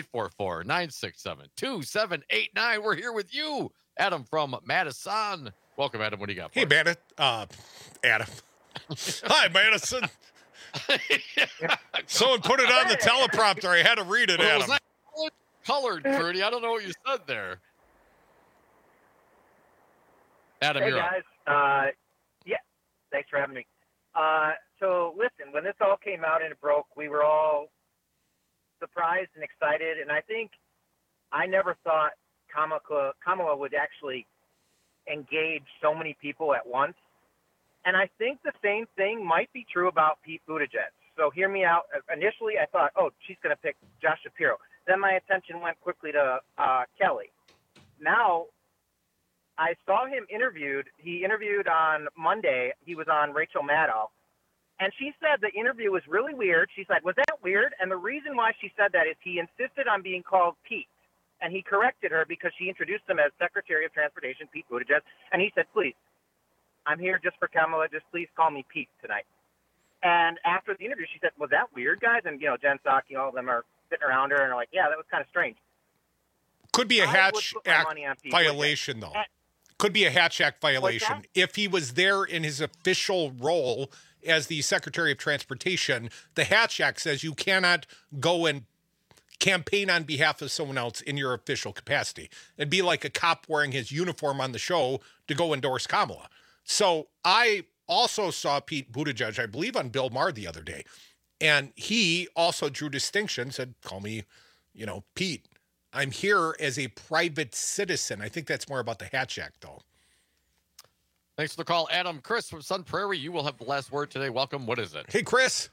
[SPEAKER 17] 844-967-2789. We're here with you, Adam from Madison. Welcome, Adam. What do you got for
[SPEAKER 13] us? Adam. Hi, Madison. Someone put it on the teleprompter. I had to read it, Adam.
[SPEAKER 17] Was that colored, Curdy? I don't know what you said there. Adam,
[SPEAKER 2] hey, guys. Yeah, thanks for having me. So, listen, when this all came out and it broke, we were all surprised and excited, and I think I never thought Kamala would actually engage so many people at once. And I think the same thing might be true about Pete Buttigieg. So hear me out. Initially, I thought, oh, she's going to pick Josh Shapiro. Then my attention went quickly to Kelly. Now, I saw him interviewed. He interviewed on Monday. He was on Rachel Maddow. And she said the interview was really weird. She said, was that weird? And the reason why she said that is he insisted on being called Pete. And he corrected her because she introduced him as Secretary of Transportation, Pete Buttigieg. And he said, please, I'm here just for Kamala. Just please call me Pete tonight. And after the interview, she said, was that weird, guys? And, Jen Psaki, all of them are sitting around her and are like, yeah, that was kind of strange.
[SPEAKER 13] Could be a Hatch Act violation, though. Could be a Hatch Act violation. If he was there in his official role as the Secretary of Transportation, the Hatch Act says you cannot go and campaign on behalf of someone else in your official capacity. It'd be like a cop wearing his uniform on the show to go endorse Kamala. So I also saw Pete Buttigieg, I believe, on Bill Maher the other day. And he also drew distinction, said, call me, Pete. I'm here as a private citizen. I think that's more about the Hatch Act, though.
[SPEAKER 17] Thanks for the call, Adam. Chris from Sun Prairie, you will have the last word today. Welcome. What is it?
[SPEAKER 13] Hey, Chris.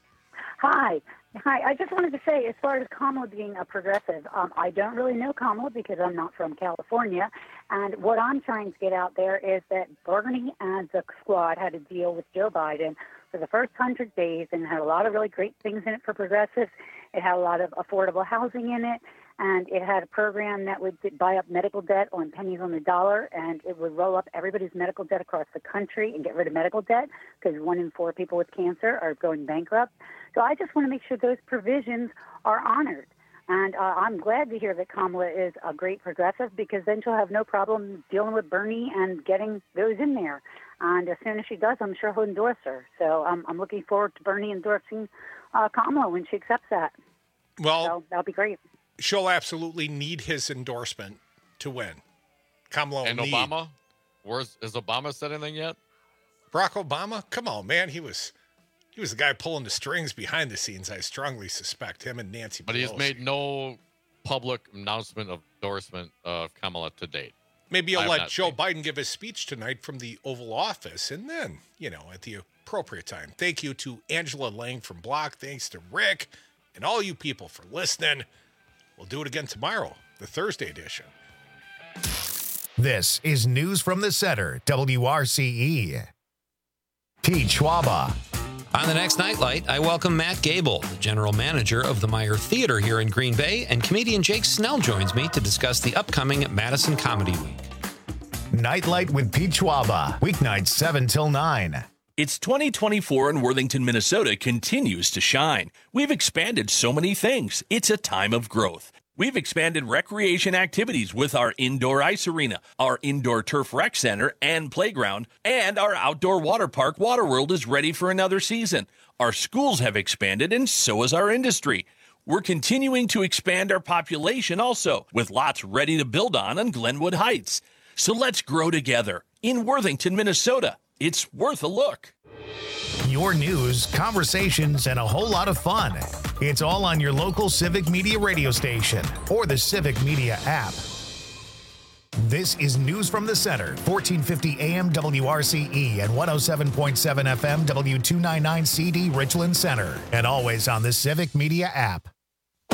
[SPEAKER 4] Hi. I just wanted to say, as far as Kamala being a progressive, I don't really know Kamala because I'm not from California. And what I'm trying to get out there is that Bernie and the squad had a deal with Joe Biden for the first 100 days and had a lot of really great things in it for progressives. It had a lot of affordable housing in it. And it had a program that would buy up medical debt on pennies on the dollar, and it would roll up everybody's medical debt across the country and get rid of medical debt because 1 in 4 people with cancer are going bankrupt. So I just want to make sure those provisions are honored. And I'm glad to hear that Kamala is a great progressive because then she'll have no problem dealing with Bernie and getting those in there. And as soon as she does, I'm sure he'll endorse her. So I'm looking forward to Bernie endorsing Kamala when she accepts that.
[SPEAKER 13] Well,
[SPEAKER 4] so that'll be great.
[SPEAKER 13] She'll absolutely need his endorsement to win. Kamala
[SPEAKER 17] and Obama? Has Obama said anything yet?
[SPEAKER 13] Barack Obama? Come on, man. He was the guy pulling the strings behind the scenes, I strongly suspect, him and Nancy Pelosi.
[SPEAKER 17] But he's made no public announcement of endorsement of Kamala to date.
[SPEAKER 13] Maybe you'll let Joe Biden give his speech tonight from the Oval Office, and then, at the appropriate time. Thank you to Angela Lang from Block. Thanks to Rick and all you people for listening. We'll do it again tomorrow, the Thursday edition.
[SPEAKER 1] This is News from the Center, WRCE. Pete Schwaba.
[SPEAKER 6] On the next Nightlight, I welcome Matt Gable, the general manager of the Meyer Theater here in Green Bay, and comedian Jake Snell joins me to discuss the upcoming Madison Comedy Week.
[SPEAKER 1] Nightlight with Pete Schwaba, weeknights 7 till 9.
[SPEAKER 3] It's 2024 and Worthington, Minnesota continues to shine. We've expanded so many things. It's a time of growth. We've expanded recreation activities with our indoor ice arena, our indoor turf rec center and playground, and our outdoor water park, Waterworld, is ready for another season. Our schools have expanded, and so has our industry. We're continuing to expand our population also, with lots ready to build on Glenwood Heights. So let's grow together in Worthington, Minnesota. It's worth a look.
[SPEAKER 1] Your news, conversations, and a whole lot of fun. It's all on your local Civic Media radio station or the Civic Media app. This is News from the Center, 1450 AM WRCE and 107.7 FM W299CD Richland Center, and always on the Civic Media app.